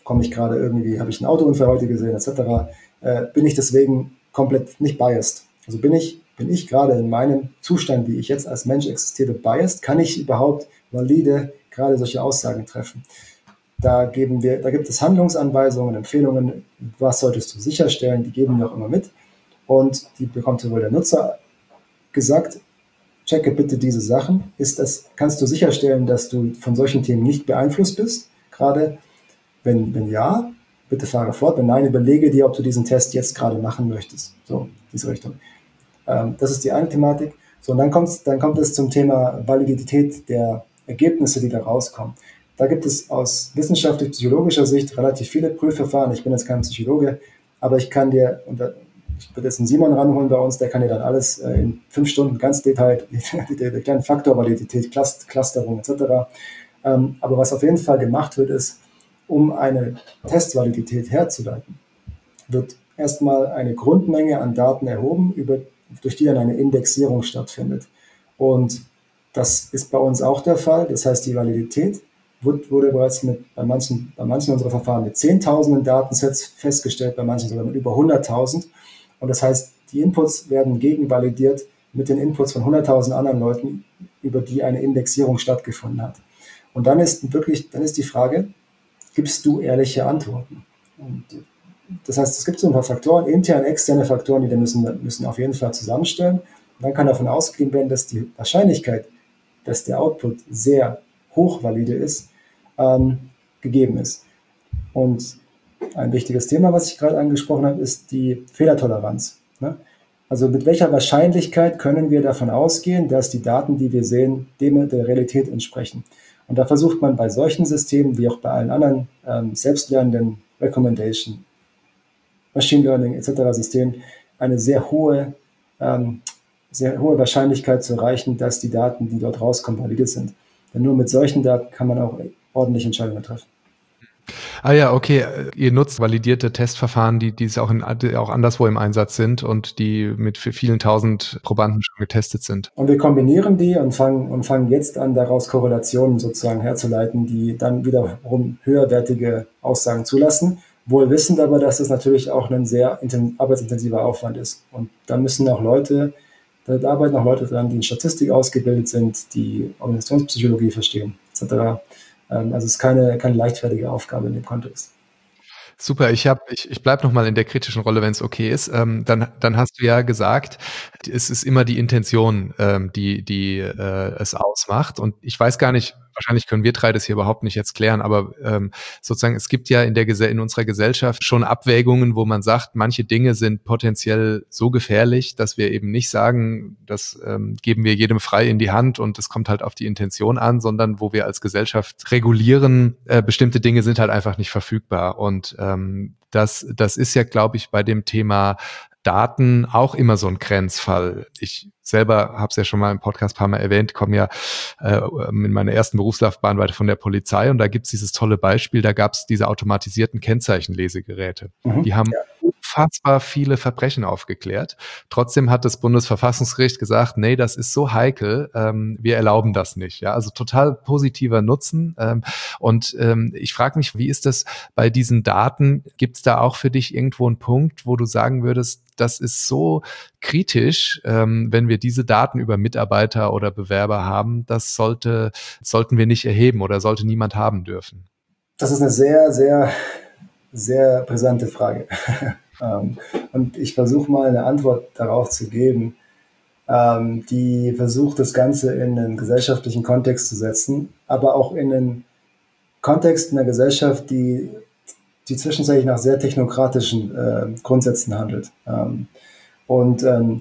komme ich gerade irgendwie, habe ich einen Autounfall heute gesehen, et cetera, äh, bin ich deswegen komplett nicht biased. Also bin ich, bin ich gerade in meinem Zustand, wie ich jetzt als Mensch existiere, biased? Kann ich überhaupt valide gerade solche Aussagen treffen? Da geben wir, da gibt es Handlungsanweisungen, Empfehlungen, was solltest du sicherstellen, die geben wir auch immer mit. Und die bekommt sowohl der Nutzer gesagt, checke bitte diese Sachen. Ist das, kannst du sicherstellen, dass du von solchen Themen nicht beeinflusst bist? Gerade wenn, wenn ja, bitte fahre fort. Wenn nein, überlege dir, ob du diesen Test jetzt gerade machen möchtest. So, diese Richtung. Ähm, das ist die eine Thematik. So, und dann kommt, dann kommt es zum Thema Validität der Ergebnisse, die da rauskommen. Da gibt es aus wissenschaftlich-psychologischer Sicht relativ viele Prüfverfahren. Ich bin jetzt kein Psychologe, aber ich kann dir, und ich würde jetzt einen Simon ranholen bei uns, der kann dir dann alles äh, in fünf Stunden ganz detailliert, der, der kleinen Faktorvalidität, Clusterung et cetera. Ähm, aber was auf jeden Fall gemacht wird, ist, um eine Testvalidität herzuleiten, wird erstmal eine Grundmenge an Daten erhoben, über, durch die dann eine Indexierung stattfindet. Und das ist bei uns auch der Fall. Das heißt, die Validität wurde, wurde bereits mit, bei, manchen, bei manchen unserer Verfahren mit zehntausenden Datensets festgestellt, bei manchen sogar mit über hunderttausend. Und das heißt, die Inputs werden gegenvalidiert mit den Inputs von hunderttausend anderen Leuten, über die eine Indexierung stattgefunden hat. Und dann ist wirklich, dann ist die Frage, gibst du ehrliche Antworten? Und das heißt, es gibt so ein paar Faktoren, interne, externe Faktoren, die müssen, müssen auf jeden Fall zusammenstellen. Und dann kann davon ausgehen werden, dass die Wahrscheinlichkeit, dass der Output sehr hochvalide ist, ähm, gegeben ist. Und ein wichtiges Thema, was ich gerade angesprochen habe, ist die Fehlertoleranz. Ne? Also mit welcher Wahrscheinlichkeit können wir davon ausgehen, dass die Daten, die wir sehen, dem der Realität entsprechen? Und da versucht man bei solchen Systemen, wie auch bei allen anderen ähm, selbstlernenden Recommendation, Machine Learning et cetera Systemen, eine sehr hohe, ähm, sehr hohe Wahrscheinlichkeit zu erreichen, dass die Daten, die dort rauskommen, valide sind. Denn nur mit solchen Daten kann man auch ordentliche Entscheidungen treffen. Ah ja, okay. Ihr nutzt validierte Testverfahren, die, die es auch, in, auch anderswo im Einsatz sind und die mit vielen tausend Probanden schon getestet sind. Und wir kombinieren die und fangen, und fangen jetzt an, daraus Korrelationen sozusagen herzuleiten, die dann wiederum höherwertige Aussagen zulassen. Wohl wissend aber, dass das natürlich auch ein sehr arbeitsintensiver Aufwand ist. Und da müssen auch Leute, da arbeiten auch Leute dran, die in Statistik ausgebildet sind, die Organisationspsychologie verstehen, et cetera. Also es ist keine, keine leichtfertige Aufgabe in dem Kontext. Super, ich habe, ich, ich bleib noch mal in der kritischen Rolle, wenn es okay ist. Ähm, dann, dann hast du ja gesagt, es ist immer die Intention, ähm, die, die äh, es ausmacht. Und ich weiß gar nicht, wahrscheinlich können wir drei das hier überhaupt nicht jetzt klären, aber ähm, sozusagen, es gibt ja in der Gese- in unserer Gesellschaft schon Abwägungen, wo man sagt, manche Dinge sind potenziell so gefährlich, dass wir eben nicht sagen, das ähm, geben wir jedem frei in die Hand und es kommt halt auf die Intention an, sondern wo wir als Gesellschaft regulieren, äh, bestimmte Dinge sind halt einfach nicht verfügbar. Und ähm, das, das ist ja, glaube ich, bei dem Thema Daten auch immer so ein Grenzfall. Ich selber habe es ja schon mal im Podcast ein paar Mal erwähnt, komme ja äh, in meiner ersten Berufslaufbahn weiter von der Polizei und da gibt's dieses tolle Beispiel, da gab's diese automatisierten Kennzeichenlesegeräte. Mhm, die haben ja unfassbar viele Verbrechen aufgeklärt. Trotzdem hat das Bundesverfassungsgericht gesagt, nee, das ist so heikel, ähm, wir erlauben das nicht. Ja, also total positiver Nutzen. Ähm, und ähm, ich frage mich, wie ist das bei diesen Daten? Gibt's da auch für dich irgendwo einen Punkt, wo du sagen würdest, das ist so kritisch, ähm, wenn wir diese Daten über Mitarbeiter oder Bewerber haben, das sollte, sollten wir nicht erheben oder sollte niemand haben dürfen? Das ist eine sehr, sehr, sehr brisante Frage. ähm, und ich versuche mal eine Antwort darauf zu geben, ähm, die versucht, das Ganze in einen gesellschaftlichen Kontext zu setzen, aber auch in einen Kontext einer Gesellschaft, die die zwischenzeitlich nach sehr technokratischen äh, Grundsätzen handelt. Ähm, und ähm,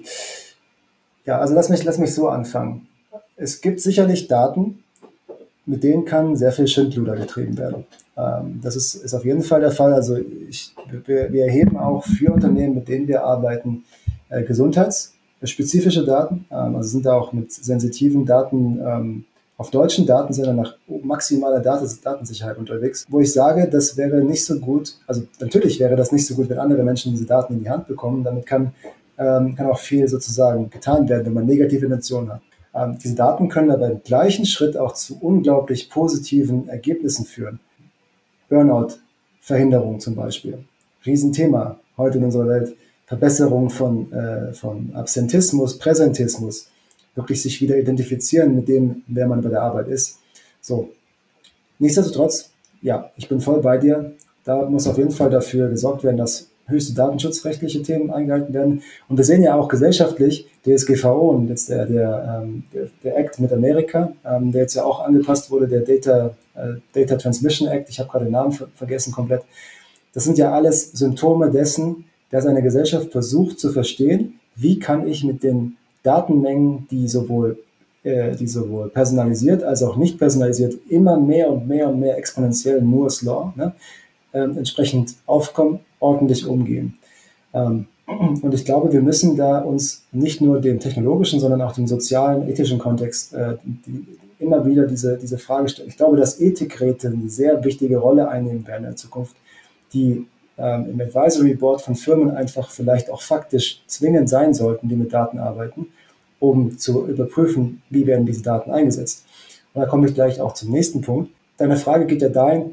ja, also lass mich, lass mich so anfangen. Es gibt sicherlich Daten, mit denen kann sehr viel Schindluder getrieben werden. Ähm, das ist, ist auf jeden Fall der Fall. Also ich, wir, wir erheben auch für Unternehmen, mit denen wir arbeiten, äh, gesundheitsspezifische Daten. Ähm, also sind da auch mit sensitiven Daten ähm, auf deutschen Datensendern nach maximaler Datensicherheit unterwegs, wo ich sage, das wäre nicht so gut, also natürlich wäre das nicht so gut, wenn andere Menschen diese Daten in die Hand bekommen. Damit kann, ähm, kann auch viel sozusagen getan werden, wenn man negative Intentionen hat. Ähm, diese Daten können aber im gleichen Schritt auch zu unglaublich positiven Ergebnissen führen. Burnout Verhinderung zum Beispiel. Riesenthema heute in unserer Welt. Verbesserung von, äh, von Absentismus, Präsentismus. Wirklich sich wieder identifizieren mit dem, wer man bei der Arbeit ist. So. Nichtsdestotrotz, ja, ich bin voll bei dir. Da muss auf jeden Fall dafür gesorgt werden, dass höchste datenschutzrechtliche Themen eingehalten werden. Und wir sehen ja auch gesellschaftlich, D S G V O und jetzt der, der, ähm, der, der Act mit Amerika, ähm, der jetzt ja auch angepasst wurde, der Data, äh, Data Transmission Act, ich habe gerade den Namen ver- vergessen komplett. Das sind ja alles Symptome dessen, dass eine Gesellschaft versucht zu verstehen, wie kann ich mit den Datenmengen, die sowohl, äh, die sowohl personalisiert als auch nicht personalisiert immer mehr und mehr und mehr exponentiell Moore's Law, ne, ähm, entsprechend aufkommen, ordentlich umgehen. Ähm, und ich glaube, wir müssen da uns nicht nur dem technologischen, sondern auch dem sozialen, ethischen Kontext äh, die, immer wieder diese, diese Frage stellen. Ich glaube, dass Ethikräte eine sehr wichtige Rolle einnehmen werden in der Zukunft, die ähm, im Advisory Board von Firmen einfach vielleicht auch faktisch zwingend sein sollten, die mit Daten arbeiten, um zu überprüfen, wie werden diese Daten eingesetzt. Und da komme ich gleich auch zum nächsten Punkt. Deine Frage geht ja dahin,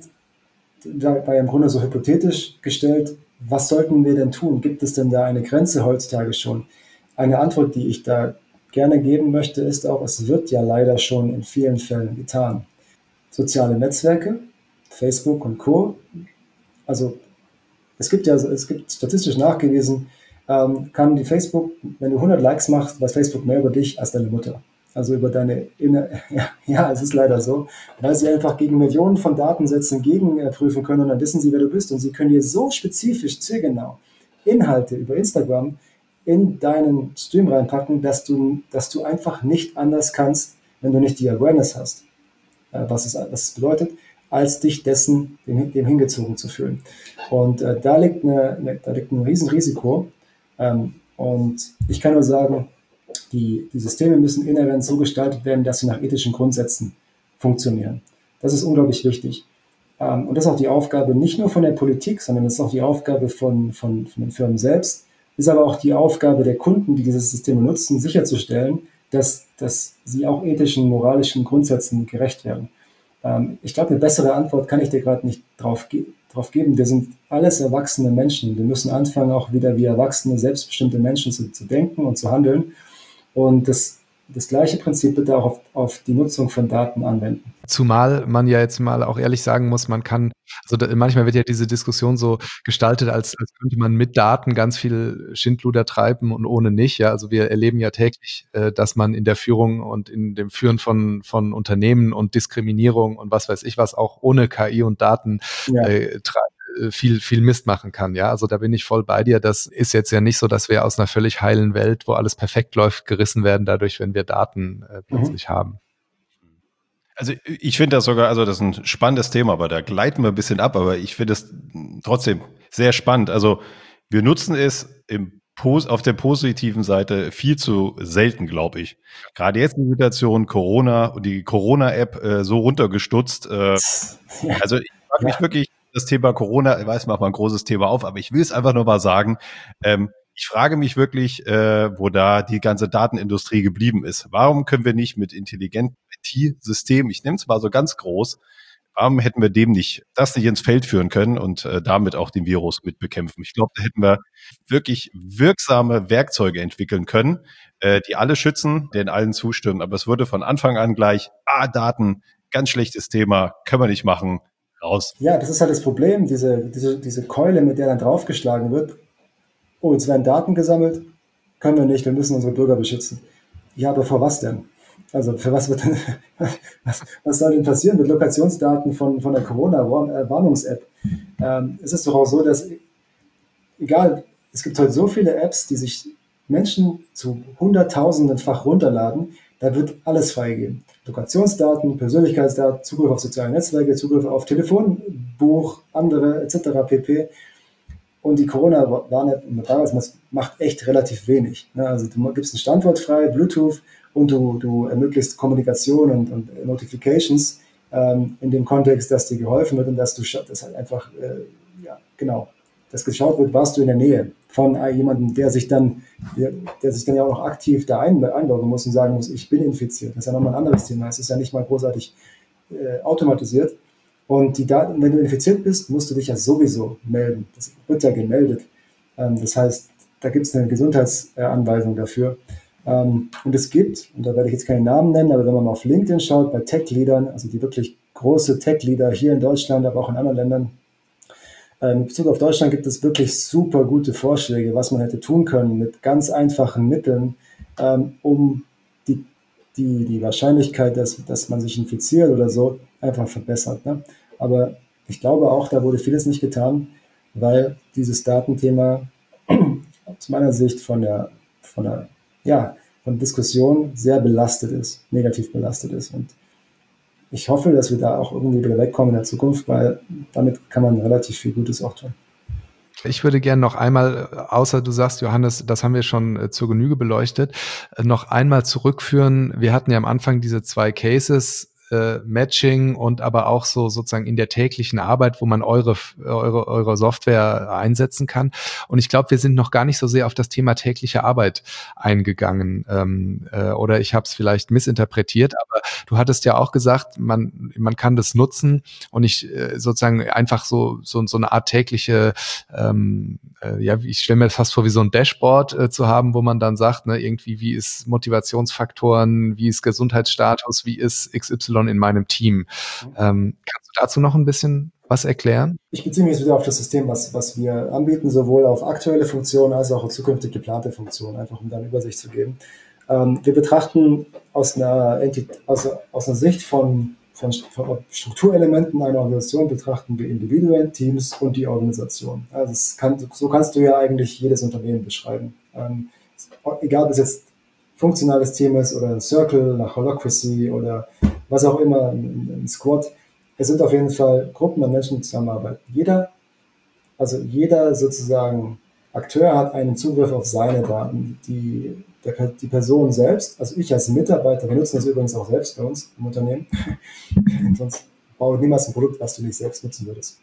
war ja im Grunde so hypothetisch gestellt, was sollten wir denn tun? Gibt es denn da eine Grenze heutzutage schon? Eine Antwort, die ich da gerne geben möchte, ist auch, es wird ja leider schon in vielen Fällen getan. Soziale Netzwerke, Facebook und Co. Also es gibt ja, es gibt statistisch nachgewiesen, ähm, kann die Facebook, wenn du hundert Likes machst, weiß Facebook mehr über dich als deine Mutter. Also über deine inner, ja, ja, es ist leider so, weil sie einfach gegen Millionen von Datensätzen gegenprüfen können und dann wissen sie, wer du bist und sie können dir so spezifisch, zielgenau Inhalte über Instagram in deinen Stream reinpacken, dass du, dass du einfach nicht anders kannst, wenn du nicht die Awareness hast, äh, was, es, was es bedeutet, als dich dessen, dem, dem hingezogen zu fühlen. Und äh, da, liegt eine, eine, da liegt ein Riesenrisiko. Ähm, und ich kann nur sagen, die, die Systeme müssen inhärent so gestaltet werden, dass sie nach ethischen Grundsätzen funktionieren. Das ist unglaublich wichtig. Ähm, und das ist auch die Aufgabe nicht nur von der Politik, sondern das ist auch die Aufgabe von, von, von den Firmen selbst, ist aber auch die Aufgabe der Kunden, die diese Systeme nutzen, sicherzustellen, dass, dass sie auch ethischen, moralischen Grundsätzen gerecht werden. Ähm, ich glaube, eine bessere Antwort kann ich dir gerade nicht drauf, ge drauf geben. Wir sind alles erwachsene Menschen. Wir müssen anfangen, auch wieder wie erwachsene, selbstbestimmte Menschen zu, zu denken und zu handeln. Und das, das gleiche Prinzip bitte auch auf, auf die Nutzung von Daten anwenden. Zumal man ja jetzt mal auch ehrlich sagen muss, man kann, also da, manchmal wird ja diese Diskussion so gestaltet, als, als könnte man mit Daten ganz viel Schindluder treiben und ohne nicht. Ja, also wir erleben ja täglich, äh, dass man in der Führung und in dem Führen von, von Unternehmen und Diskriminierung und was weiß ich was auch ohne K I und Daten Ja. äh, treibt. viel, viel Mist machen kann, ja. Also da bin ich voll bei dir. Das ist jetzt ja nicht so, dass wir aus einer völlig heilen Welt, wo alles perfekt läuft, gerissen werden dadurch, wenn wir Daten äh, plötzlich mhm. haben. Also ich finde das sogar, also das ist ein spannendes Thema, aber da gleiten wir ein bisschen ab, aber ich finde es trotzdem sehr spannend. Also wir nutzen es im auf der positiven Seite viel zu selten, glaube ich. Gerade jetzt in der Situation Corona und die Corona-App äh, so runtergestutzt. Äh, ja. Also ich frage mich ja. wirklich, das Thema Corona, ich weiß, mach mal ein großes Thema auf, aber ich will es einfach nur mal sagen, ähm, ich frage mich wirklich, äh, wo da die ganze Datenindustrie geblieben ist. Warum können wir nicht mit intelligenten I T-Systemen, ich nehme es mal so ganz groß, warum hätten wir dem nicht, das nicht ins Feld führen können und äh, damit auch den Virus mit bekämpfen? Ich glaube, da hätten wir wirklich wirksame Werkzeuge entwickeln können, äh, die alle schützen, denen allen zustimmen. Aber es wurde von Anfang an gleich, ah, Daten, ganz schlechtes Thema, können wir nicht machen, raus. Ja, das ist halt das Problem, diese, diese, diese Keule, mit der dann draufgeschlagen wird. Oh, jetzt werden Daten gesammelt, können wir nicht, wir müssen unsere Bürger beschützen. Ja, aber vor was denn? Also für was wird denn, was, was soll denn passieren mit Lokationsdaten von, von der Corona-Warnungs-App? Ähm, es ist doch auch so, dass, egal, es gibt heute so viele Apps, die sich Menschen zu hunderttausendenfach runterladen, da wird alles freigegeben. Lokationsdaten, Persönlichkeitsdaten, Zugriff auf soziale Netzwerke, Zugriff auf Telefonbuch, andere et cetera pp. Und die Corona-Warn-App macht echt relativ wenig. Also du gibst einen Standort frei, Bluetooth, und du, du ermöglichst Kommunikation und, und Notifications ähm, in dem Kontext, dass dir geholfen wird und dass du das halt einfach, äh, ja, genau, dass geschaut wird, warst du in der Nähe von äh, jemandem, der sich dann, der, der sich dann ja auch noch aktiv da ein, einloggen muss und sagen muss, ich bin infiziert. Das ist ja nochmal ein anderes Thema. Es ist ja nicht mal großartig äh, automatisiert. Und die Daten, wenn du infiziert bist, musst du dich ja sowieso melden. Das wird ja gemeldet. Ähm, das heißt, da gibt es eine Gesundheitsanweisung dafür. Ähm, und es gibt, und da werde ich jetzt keinen Namen nennen, aber wenn man mal auf LinkedIn schaut, bei Tech-Leadern, also die wirklich große Tech-Leader hier in Deutschland, aber auch in anderen Ländern, ähm, in Bezug auf Deutschland gibt es wirklich super gute Vorschläge, was man hätte tun können mit ganz einfachen Mitteln, ähm, um die, die, die Wahrscheinlichkeit, dass, dass man sich infiziert oder so, einfach verbessert. Ne? Aber ich glaube auch, da wurde vieles nicht getan, weil dieses Datenthema aus meiner Sicht von der, von der, ja, von Diskussion sehr belastet ist, negativ belastet ist. Und ich hoffe, dass wir da auch irgendwie wieder wegkommen in der Zukunft, weil damit kann man relativ viel Gutes auch tun. Ich würde gerne noch einmal, außer du sagst, Johannes, das haben wir schon äh, zur Genüge beleuchtet, äh, noch einmal zurückführen. Wir hatten ja am Anfang diese zwei Cases, äh, Matching und aber auch so sozusagen in der täglichen Arbeit, wo man eure, eure, eure Software einsetzen kann. Und ich glaube, wir sind noch gar nicht so sehr auf das Thema tägliche Arbeit eingegangen. Ähm, äh, oder ich habe es vielleicht missinterpretiert, aber du hattest ja auch gesagt, man, man kann das nutzen und ich äh, sozusagen einfach so, so, so eine Art tägliche ähm, äh, ja, ich stelle mir das fast vor, wie so ein Dashboard äh, zu haben, wo man dann sagt, ne, irgendwie, wie ist Motivationsfaktoren, wie ist Gesundheitsstatus, wie ist X Y in meinem Team. Ähm, kannst du dazu noch ein bisschen was erklären? Ich beziehe mich jetzt wieder auf das System, was, was wir anbieten, sowohl auf aktuelle Funktionen als auch auf zukünftig geplante Funktionen, einfach um da eine Übersicht zu geben. Ähm, wir betrachten aus einer, Enti- aus, aus einer Sicht von, von, von Strukturelementen einer Organisation, betrachten wir Individuen, Teams und die Organisation. Also es kann, so kannst du ja eigentlich jedes Unternehmen beschreiben. Ähm, egal, ob es jetzt funktionales Team ist oder ein Circle nach Holacracy oder was auch immer, ein, ein Squad. Es sind auf jeden Fall Gruppen an Menschen, die zusammenarbeiten. Jeder, also jeder sozusagen Akteur hat einen Zugriff auf seine Daten. Die, der, die Person selbst, also ich als Mitarbeiter, wir nutzen das übrigens auch selbst bei uns im Unternehmen, sonst baue ich niemals ein Produkt, was du nicht selbst nutzen würdest.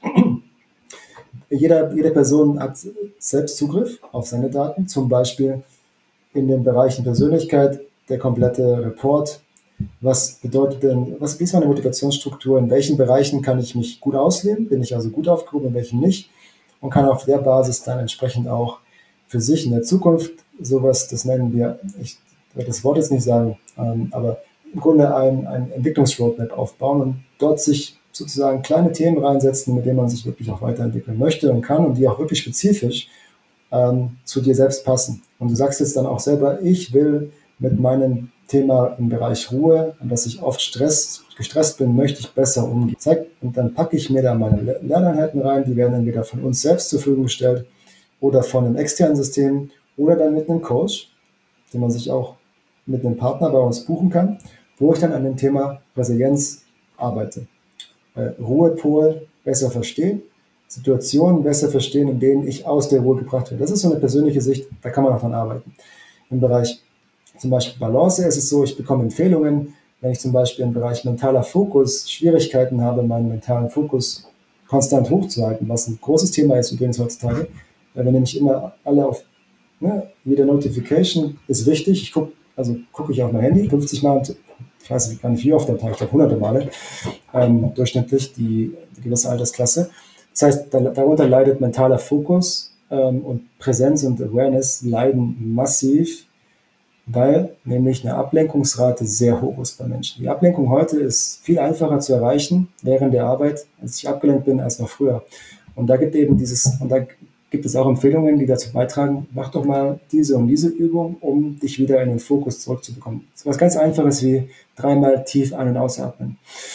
Jeder, jede Person hat selbst Zugriff auf seine Daten, zum Beispiel in den Bereichen Persönlichkeit, der komplette Report. Was bedeutet denn, was wie ist meine Motivationsstruktur? In welchen Bereichen kann ich mich gut ausleben? Bin ich also gut aufgehoben, in welchen nicht? Und kann auf der Basis dann entsprechend auch für sich in der Zukunft sowas, das nennen wir, ich werde das Wort jetzt nicht sagen, ähm, aber im Grunde ein, ein Entwicklungsroadmap aufbauen und dort sich sozusagen kleine Themen reinsetzen, mit denen man sich wirklich auch weiterentwickeln möchte und kann und die auch wirklich spezifisch ähm, zu dir selbst passen. Und du sagst jetzt dann auch selber, ich will mit meinem Thema im Bereich Ruhe und dass ich oft Stress, gestresst bin, möchte ich besser umgehen. Und dann packe ich mir da meine Lerneinheiten rein, die werden entweder von uns selbst zur Verfügung gestellt oder von einem externen System oder dann mit einem Coach, den man sich auch mit einem Partner bei uns buchen kann, wo ich dann an dem Thema Resilienz arbeite. Äh, Ruhepol besser verstehen, Situationen besser verstehen, in denen ich aus der Ruhe gebracht werde. Das ist so eine persönliche Sicht, da kann man auch dran arbeiten. Im Bereich zum Beispiel Balance ist es so, ich bekomme Empfehlungen, wenn ich zum Beispiel im Bereich mentaler Fokus Schwierigkeiten habe, meinen mentalen Fokus konstant hochzuhalten, was ein großes Thema ist übrigens heutzutage, weil wir nämlich immer alle auf, ne, jede Notification ist wichtig. Ich gucke, also gucke ich auf mein Handy fünfzig Mal, ich weiß gar nicht wie oft am Tag, ich glaube hunderte Male, ähm, durchschnittlich die, die gewisse Altersklasse. Das heißt, da, darunter leidet mentaler Fokus ähm, und Präsenz und Awareness leiden massiv, weil nämlich eine Ablenkungsrate sehr hoch ist bei Menschen. Die Ablenkung heute ist viel einfacher zu erreichen während der Arbeit, als ich abgelenkt bin, als noch früher. Und da gibt eben dieses, und da gibt es auch Empfehlungen, die dazu beitragen, mach doch mal diese und diese Übung, um dich wieder in den Fokus zurückzubekommen. Das ist was ganz Einfaches wie dreimal tief ein- und ausatmen.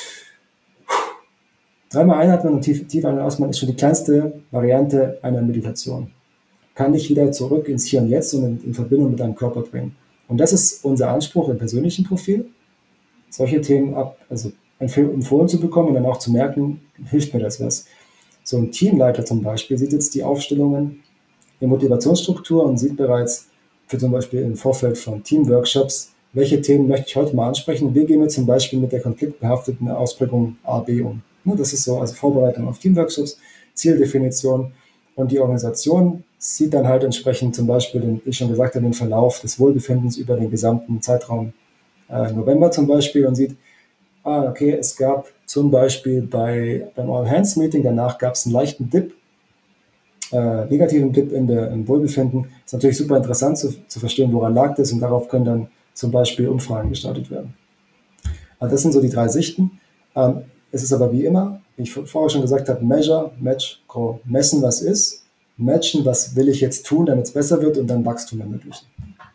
Dreimal einatmen und tief, tief ein- und ausatmen ist schon die kleinste Variante einer Meditation. Kann dich wieder zurück ins Hier und Jetzt und in, in Verbindung mit deinem Körper bringen. Und das ist unser Anspruch im persönlichen Profil, solche Themen ab, also empfohlen zu bekommen und dann auch zu merken, hilft mir das was. So ein Teamleiter zum Beispiel sieht jetzt die Aufstellungen in Motivationsstruktur und sieht bereits für zum Beispiel im Vorfeld von Teamworkshops, welche Themen möchte ich heute mal ansprechen. Wie gehen wir zum Beispiel mit der konfliktbehafteten Ausprägung A B um? Das ist so, also Vorbereitung auf Teamworkshops, Zieldefinition und die Organisation sieht dann halt entsprechend zum Beispiel, den, wie ich schon gesagt habe, den Verlauf des Wohlbefindens über den gesamten Zeitraum äh, November zum Beispiel und sieht, ah, okay, es gab zum Beispiel bei, beim All-Hands-Meeting, danach gab es einen leichten Dip, äh, negativen Dip in der, im Wohlbefinden. Ist natürlich super interessant zu, zu verstehen, woran lag das, und darauf können dann zum Beispiel Umfragen gestartet werden. Also das sind so die drei Sichten. Ähm, es ist aber wie immer, wie ich vorher schon gesagt habe, Measure, Match, Grow. Messen, was ist, matchen, was will ich jetzt tun, damit es besser wird, und dann Wachstum ermöglichen.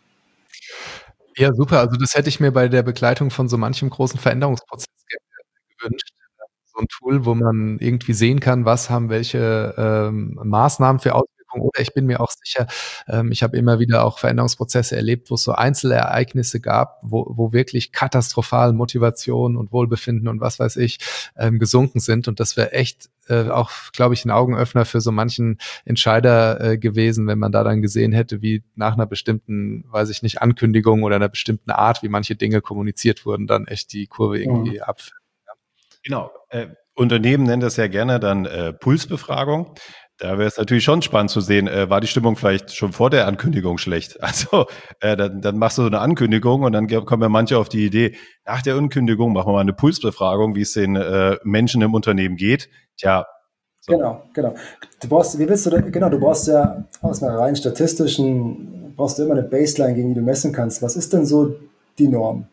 Ja, super. Also das hätte ich mir bei der Begleitung von so manchem großen Veränderungsprozess ge- gewünscht. So ein Tool, wo man irgendwie sehen kann, was haben welche ähm, Maßnahmen für Auswirkungen. Oder ich bin mir auch sicher, ähm, ich habe immer wieder auch Veränderungsprozesse erlebt, wo es so Einzelereignisse gab, wo, wo wirklich katastrophal Motivation und Wohlbefinden und was weiß ich ähm, gesunken sind. Und das wäre echt äh, auch, glaube ich, ein Augenöffner für so manchen Entscheider äh, gewesen, wenn man da dann gesehen hätte, wie nach einer bestimmten, weiß ich nicht, Ankündigung oder einer bestimmten Art, wie manche Dinge kommuniziert wurden, dann echt die Kurve irgendwie Mhm. abfällt. Genau. Äh, Unternehmen nennen das ja gerne dann äh, Pulsbefragung. Da wäre es natürlich schon spannend zu sehen, äh, war die Stimmung vielleicht schon vor der Ankündigung schlecht? Also äh, dann, dann machst du so eine Ankündigung und dann ge- kommen ja manche auf die Idee, nach der Ankündigung machen wir mal eine Pulsbefragung, wie es den äh, Menschen im Unternehmen geht. Tja, so. Genau, genau. Du brauchst, wie willst du denn, genau, du brauchst ja aus einer rein statistischen, brauchst du immer eine Baseline, gegen die du messen kannst. Was ist denn so die Norm?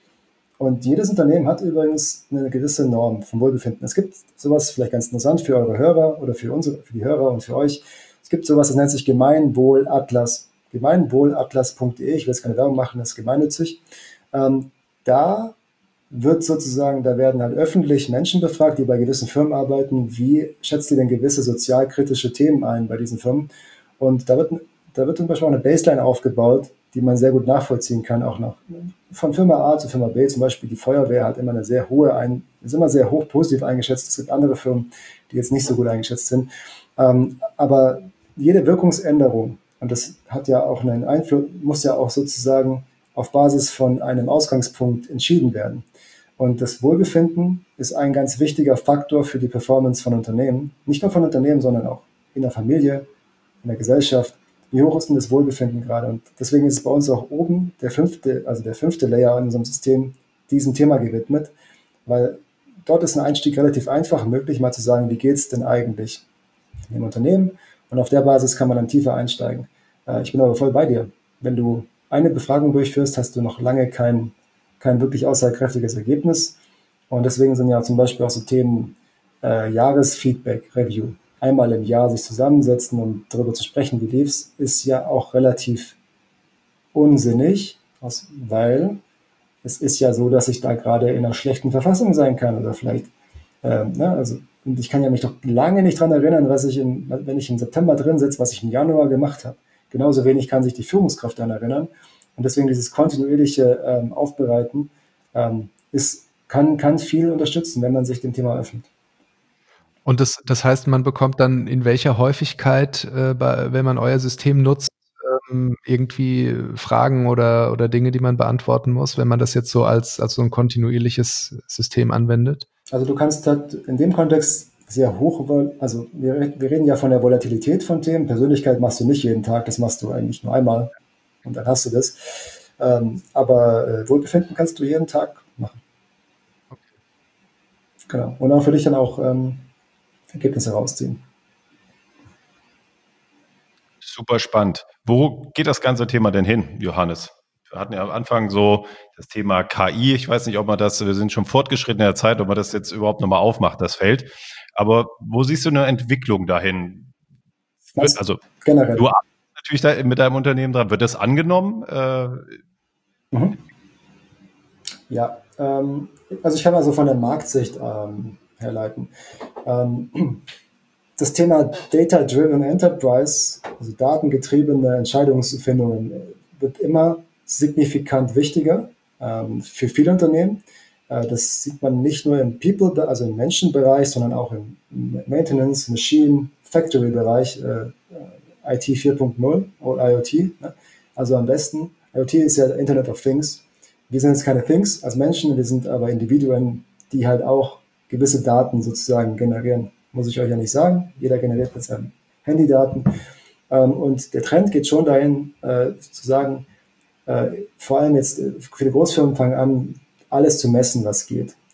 Und jedes Unternehmen hat übrigens eine gewisse Norm vom Wohlbefinden. Es gibt sowas, vielleicht ganz interessant für eure Hörer oder für unsere, für die Hörer und für euch. Es gibt sowas, das nennt sich Gemeinwohlatlas. Gemeinwohlatlas punkt de. Ich will jetzt keine Werbung machen, das ist gemeinnützig. Ähm, da wird sozusagen, da werden halt öffentlich Menschen befragt, die bei gewissen Firmen arbeiten. Wie schätzt ihr denn gewisse sozialkritische Themen ein bei diesen Firmen? Und da wird, da wird zum Beispiel auch eine Baseline aufgebaut, die man sehr gut nachvollziehen kann, auch noch von Firma A zu Firma B. Zum Beispiel die Feuerwehr hat immer eine sehr hohe, ein, ist immer sehr hoch positiv eingeschätzt. Es gibt andere Firmen, die jetzt nicht so gut eingeschätzt sind. Ähm, aber jede Wirkungsänderung, und das hat ja auch einen Einfluss, muss ja auch sozusagen auf Basis von einem Ausgangspunkt entschieden werden. Und das Wohlbefinden ist ein ganz wichtiger Faktor für die Performance von Unternehmen. Nicht nur von Unternehmen, sondern auch in der Familie, in der Gesellschaft. Wie hoch ist denn das Wohlbefinden gerade? Und deswegen ist es bei uns auch oben der fünfte, also der fünfte Layer in unserem System diesem Thema gewidmet, weil dort ist ein Einstieg relativ einfach möglich, mal zu sagen, wie geht es denn eigentlich im Unternehmen? Und auf der Basis kann man dann tiefer einsteigen. Äh, ich bin aber voll bei dir. Wenn du eine Befragung durchführst, hast du noch lange kein, kein wirklich aussagekräftiges Ergebnis. Und deswegen sind ja zum Beispiel auch so Themen äh, Jahresfeedback, Review. Einmal im Jahr sich zusammensetzen und darüber zu sprechen, wie lief's, ist ja auch relativ unsinnig, weil es ist ja so, dass ich da gerade in einer schlechten Verfassung sein kann oder vielleicht, ähm, ne, also und ich kann ja mich doch lange nicht dran erinnern, was ich im, wenn ich im September drin sitze, was ich im Januar gemacht habe. Genauso wenig kann sich die Führungskraft daran erinnern. Und deswegen dieses kontinuierliche ähm, Aufbereiten ähm, ist, kann, kann viel unterstützen, wenn man sich dem Thema öffnet. Und das, das heißt, man bekommt dann in welcher Häufigkeit, äh, bei, wenn man euer System nutzt, ähm, irgendwie Fragen oder, oder Dinge, die man beantworten muss, wenn man das jetzt so als, als so ein kontinuierliches System anwendet? Also du kannst halt in dem Kontext sehr hoch, also wir, wir reden ja von der Volatilität von Themen. Persönlichkeit machst du nicht jeden Tag, das machst du eigentlich nur einmal und dann hast du das. Ähm, aber äh, Wohlbefinden kannst du jeden Tag machen. Genau. Und auch für dich dann auch ähm, Ergebnisse rausziehen. Super spannend. Wo geht das ganze Thema denn hin, Johannes? Wir hatten ja am Anfang so das Thema K I. Ich weiß nicht, ob man das, wir sind schon fortgeschritten in der Zeit, ob man das jetzt überhaupt nochmal aufmacht, das Feld. Aber wo siehst du eine Entwicklung dahin? Wird, Ganz also du generell. arbeitest natürlich da mit deinem Unternehmen dran. Wird das angenommen? Äh, Mhm. Ja, ähm, also ich kann also von der Marktsicht ähm, herleiten. Ähm, das Thema Data-Driven Enterprise, also datengetriebene Entscheidungsfindungen, wird immer signifikant wichtiger ähm, für viele Unternehmen. Äh, das sieht man nicht nur im People, also im Menschenbereich, sondern auch im Maintenance, Machine, Factory-Bereich, äh, I T vier Punkt null oder IoT. Ne? Also am besten, IoT ist ja Internet of Things. Wir sind jetzt keine Things als Menschen, wir sind aber Individuen, die halt auch gewisse Daten sozusagen generieren. Muss ich euch ja nicht sagen. Jeder generiert mit seinem Handy Daten. Ähm, und der Trend geht schon dahin, äh, zu sagen, äh, vor allem jetzt äh, viele Großfirmen fangen an, alles zu messen, was geht.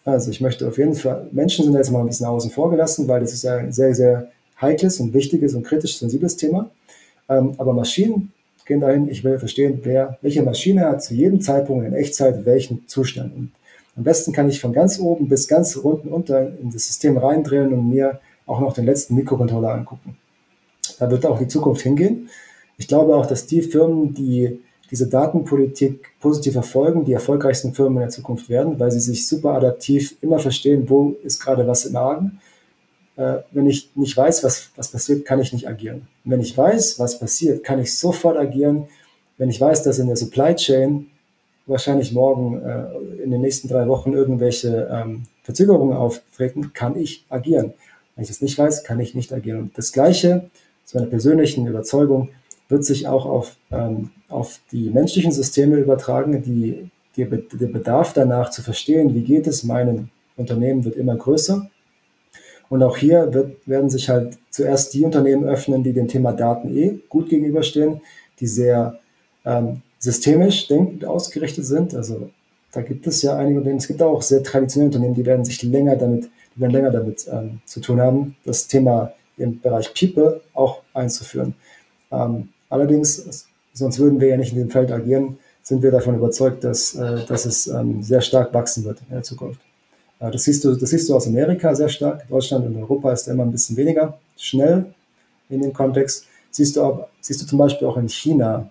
Also ich möchte auf jeden Fall, Menschen sind jetzt mal ein bisschen außen vor gelassen, weil das ist ja ein sehr, sehr heikles und wichtiges und kritisch sensibles Thema. Ähm, aber Maschinen gehen dahin, ich will verstehen, wer, welche Maschine hat zu jedem Zeitpunkt in Echtzeit welchen Zustand. Und am besten kann ich von ganz oben bis ganz unten unter in das System reindrillen und mir auch noch den letzten Mikrocontroller angucken. Da wird auch die Zukunft hingehen. Ich glaube auch, dass die Firmen, die diese Datenpolitik positiv verfolgen, die erfolgreichsten Firmen in der Zukunft werden, weil sie sich super adaptiv immer verstehen, wo ist gerade was im Argen. Äh, wenn ich nicht weiß, was, was passiert, kann ich nicht agieren. Und wenn ich weiß, was passiert, kann ich sofort agieren. Wenn ich weiß, dass in der Supply Chain wahrscheinlich morgen äh, in den nächsten drei Wochen irgendwelche ähm, Verzögerungen auftreten, kann ich agieren. Wenn ich das nicht weiß, kann ich nicht agieren. Und das Gleiche, zu meiner persönlichen Überzeugung, wird sich auch auf, ähm, auf die menschlichen Systeme übertragen. Die, die, der Bedarf danach zu verstehen, wie geht es meinem Unternehmen, wird immer größer. Und auch hier wird, werden sich halt zuerst die Unternehmen öffnen, die dem Thema Daten eh gut gegenüberstehen, die sehr ähm, systemisch denkend ausgerichtet sind. Also da gibt es ja einige Unternehmen, es gibt auch sehr traditionelle Unternehmen, die werden sich länger damit, die werden länger damit ähm, zu tun haben, das Thema im Bereich People auch einzuführen. Ähm, allerdings, sonst würden wir ja nicht in dem Feld agieren, sind wir davon überzeugt, dass, äh, dass es ähm, sehr stark wachsen wird in der Zukunft. Äh, das, siehst du, das siehst du aus Amerika sehr stark. Deutschland und Europa ist immer ein bisschen weniger schnell in dem Kontext. Siehst du, auch, siehst du zum Beispiel auch in China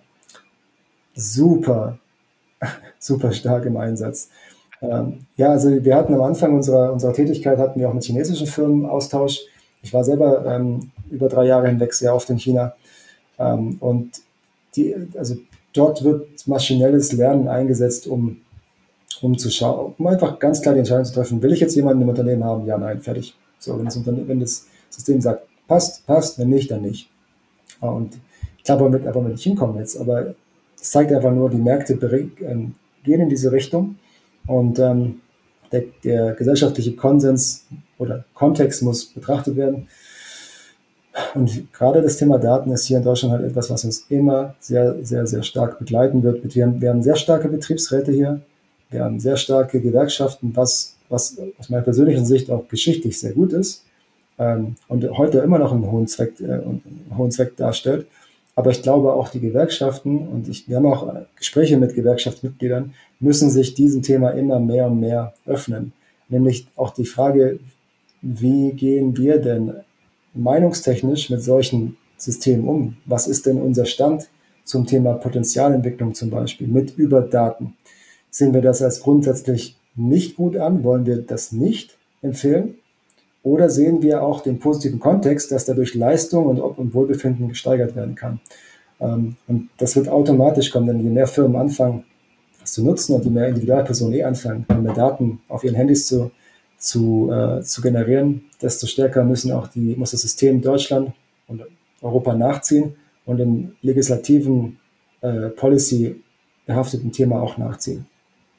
super, super stark im Einsatz. Ähm, ja, also wir hatten am Anfang unserer, unserer Tätigkeit, hatten wir auch mit chinesischen Firmen Austausch. Ich war selber ähm, über drei Jahre hinweg sehr oft in China. Ähm, und die, also dort wird maschinelles Lernen eingesetzt, um, um zu schauen, um einfach ganz klar die Entscheidung zu treffen, will ich jetzt jemanden im Unternehmen haben? Ja, nein, fertig. So, wenn das, wenn das System sagt, passt, passt, wenn nicht, dann nicht. Und ich glaube, wir wird aber nicht hinkommen jetzt, aber es zeigt einfach nur, die Märkte ähm, gehen in diese Richtung und ähm, der, der gesellschaftliche Konsens oder Kontext muss betrachtet werden. Und gerade das Thema Daten ist hier in Deutschland halt etwas, was uns immer sehr, sehr, sehr stark begleiten wird. Wir haben, wir haben sehr starke Betriebsräte hier, wir haben sehr starke Gewerkschaften, was, was aus meiner persönlichen Sicht auch geschichtlich sehr gut ist ähm, und heute immer noch einen hohen Zweck, äh, einen hohen Zweck darstellt. Aber ich glaube auch die Gewerkschaften, und ich, wir haben auch Gespräche mit Gewerkschaftsmitgliedern, müssen sich diesem Thema immer mehr und mehr öffnen. Nämlich auch die Frage, wie gehen wir denn meinungstechnisch mit solchen Systemen um? Was ist denn unser Stand zum Thema Potenzialentwicklung zum Beispiel mit Überdaten? Sehen wir das als grundsätzlich nicht gut an? Wollen wir das nicht empfehlen? Oder sehen wir auch den positiven Kontext, dass dadurch Leistung und, und Wohlbefinden gesteigert werden kann? Ähm, und das wird automatisch kommen, denn je mehr Firmen anfangen, das zu nutzen und je mehr Individualpersonen eh anfangen, mehr Daten auf ihren Handys zu, zu, äh, zu generieren, desto stärker müssen auch die, muss das System Deutschland und Europa nachziehen und im legislativen äh, Policy behafteten Thema auch nachziehen.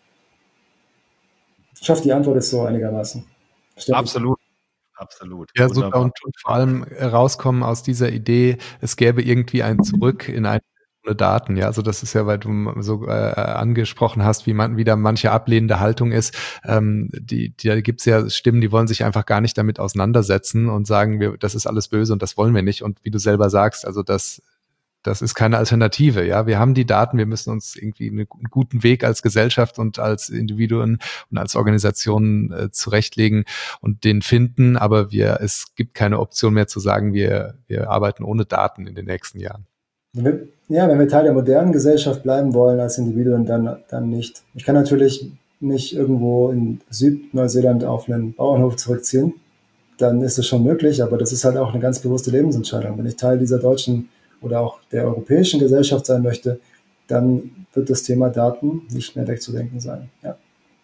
Ich hoffe, die Antwort ist so einigermaßen. Stimmt. Absolut. Absolut. Ja, super. Und, und vor allem rauskommen aus dieser Idee, es gäbe irgendwie ein Zurück in eine ohne Daten. Ja, also das ist ja, weil du so äh, angesprochen hast, wie man wieder manche ablehnende Haltung ist. Ähm, die, die, da gibt's ja Stimmen, die wollen sich einfach gar nicht damit auseinandersetzen und sagen, wir, das ist alles böse und das wollen wir nicht. Und wie du selber sagst, also das Das ist keine Alternative, ja. Wir haben die Daten, wir müssen uns irgendwie einen guten Weg als Gesellschaft und als Individuen und als Organisationen äh, zurechtlegen und den finden, aber wir, es gibt keine Option mehr zu sagen, wir, wir arbeiten ohne Daten in den nächsten Jahren. Ja, wenn wir Teil der modernen Gesellschaft bleiben wollen als Individuen, dann, dann nicht. Ich kann natürlich nicht irgendwo in Südneuseeland auf einen Bauernhof zurückziehen, dann ist es schon möglich, aber das ist halt auch eine ganz bewusste Lebensentscheidung. Wenn ich Teil dieser deutschen oder auch der europäischen Gesellschaft sein möchte, dann wird das Thema Daten nicht mehr wegzudenken sein. Ja.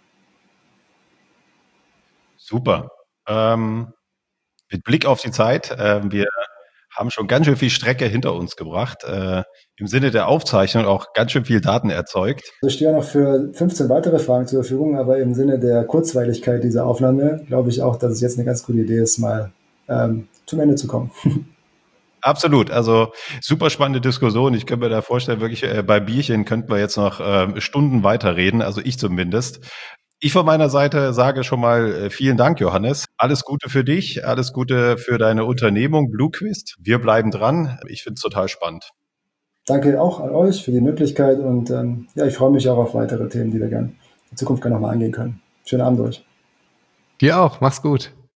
Super. Ähm, mit Blick auf die Zeit, äh, wir haben schon ganz schön viel Strecke hinter uns gebracht. Äh, im Sinne der Aufzeichnung auch ganz schön viel Daten erzeugt. Ich stehe noch für fünfzehn weitere Fragen zur Verfügung, aber im Sinne der Kurzweiligkeit dieser Aufnahme glaube ich auch, dass es jetzt eine ganz gute Idee ist, mal ähm, zum Ende zu kommen. Absolut, also super spannende Diskussion. Ich könnte mir da vorstellen, wirklich äh, bei Bierchen könnten wir jetzt noch äh, Stunden weiterreden, also ich zumindest. Ich von meiner Seite sage schon mal vielen Dank, Johannes. Alles Gute für dich, alles Gute für deine Unternehmung BlueQuist. Wir bleiben dran. Ich finde es total spannend. Danke auch an euch für die Möglichkeit und ähm, ja, ich freue mich auch auf weitere Themen, die wir gerne in Zukunft gerne nochmal angehen können. Schönen Abend euch. Dir auch. Mach's gut.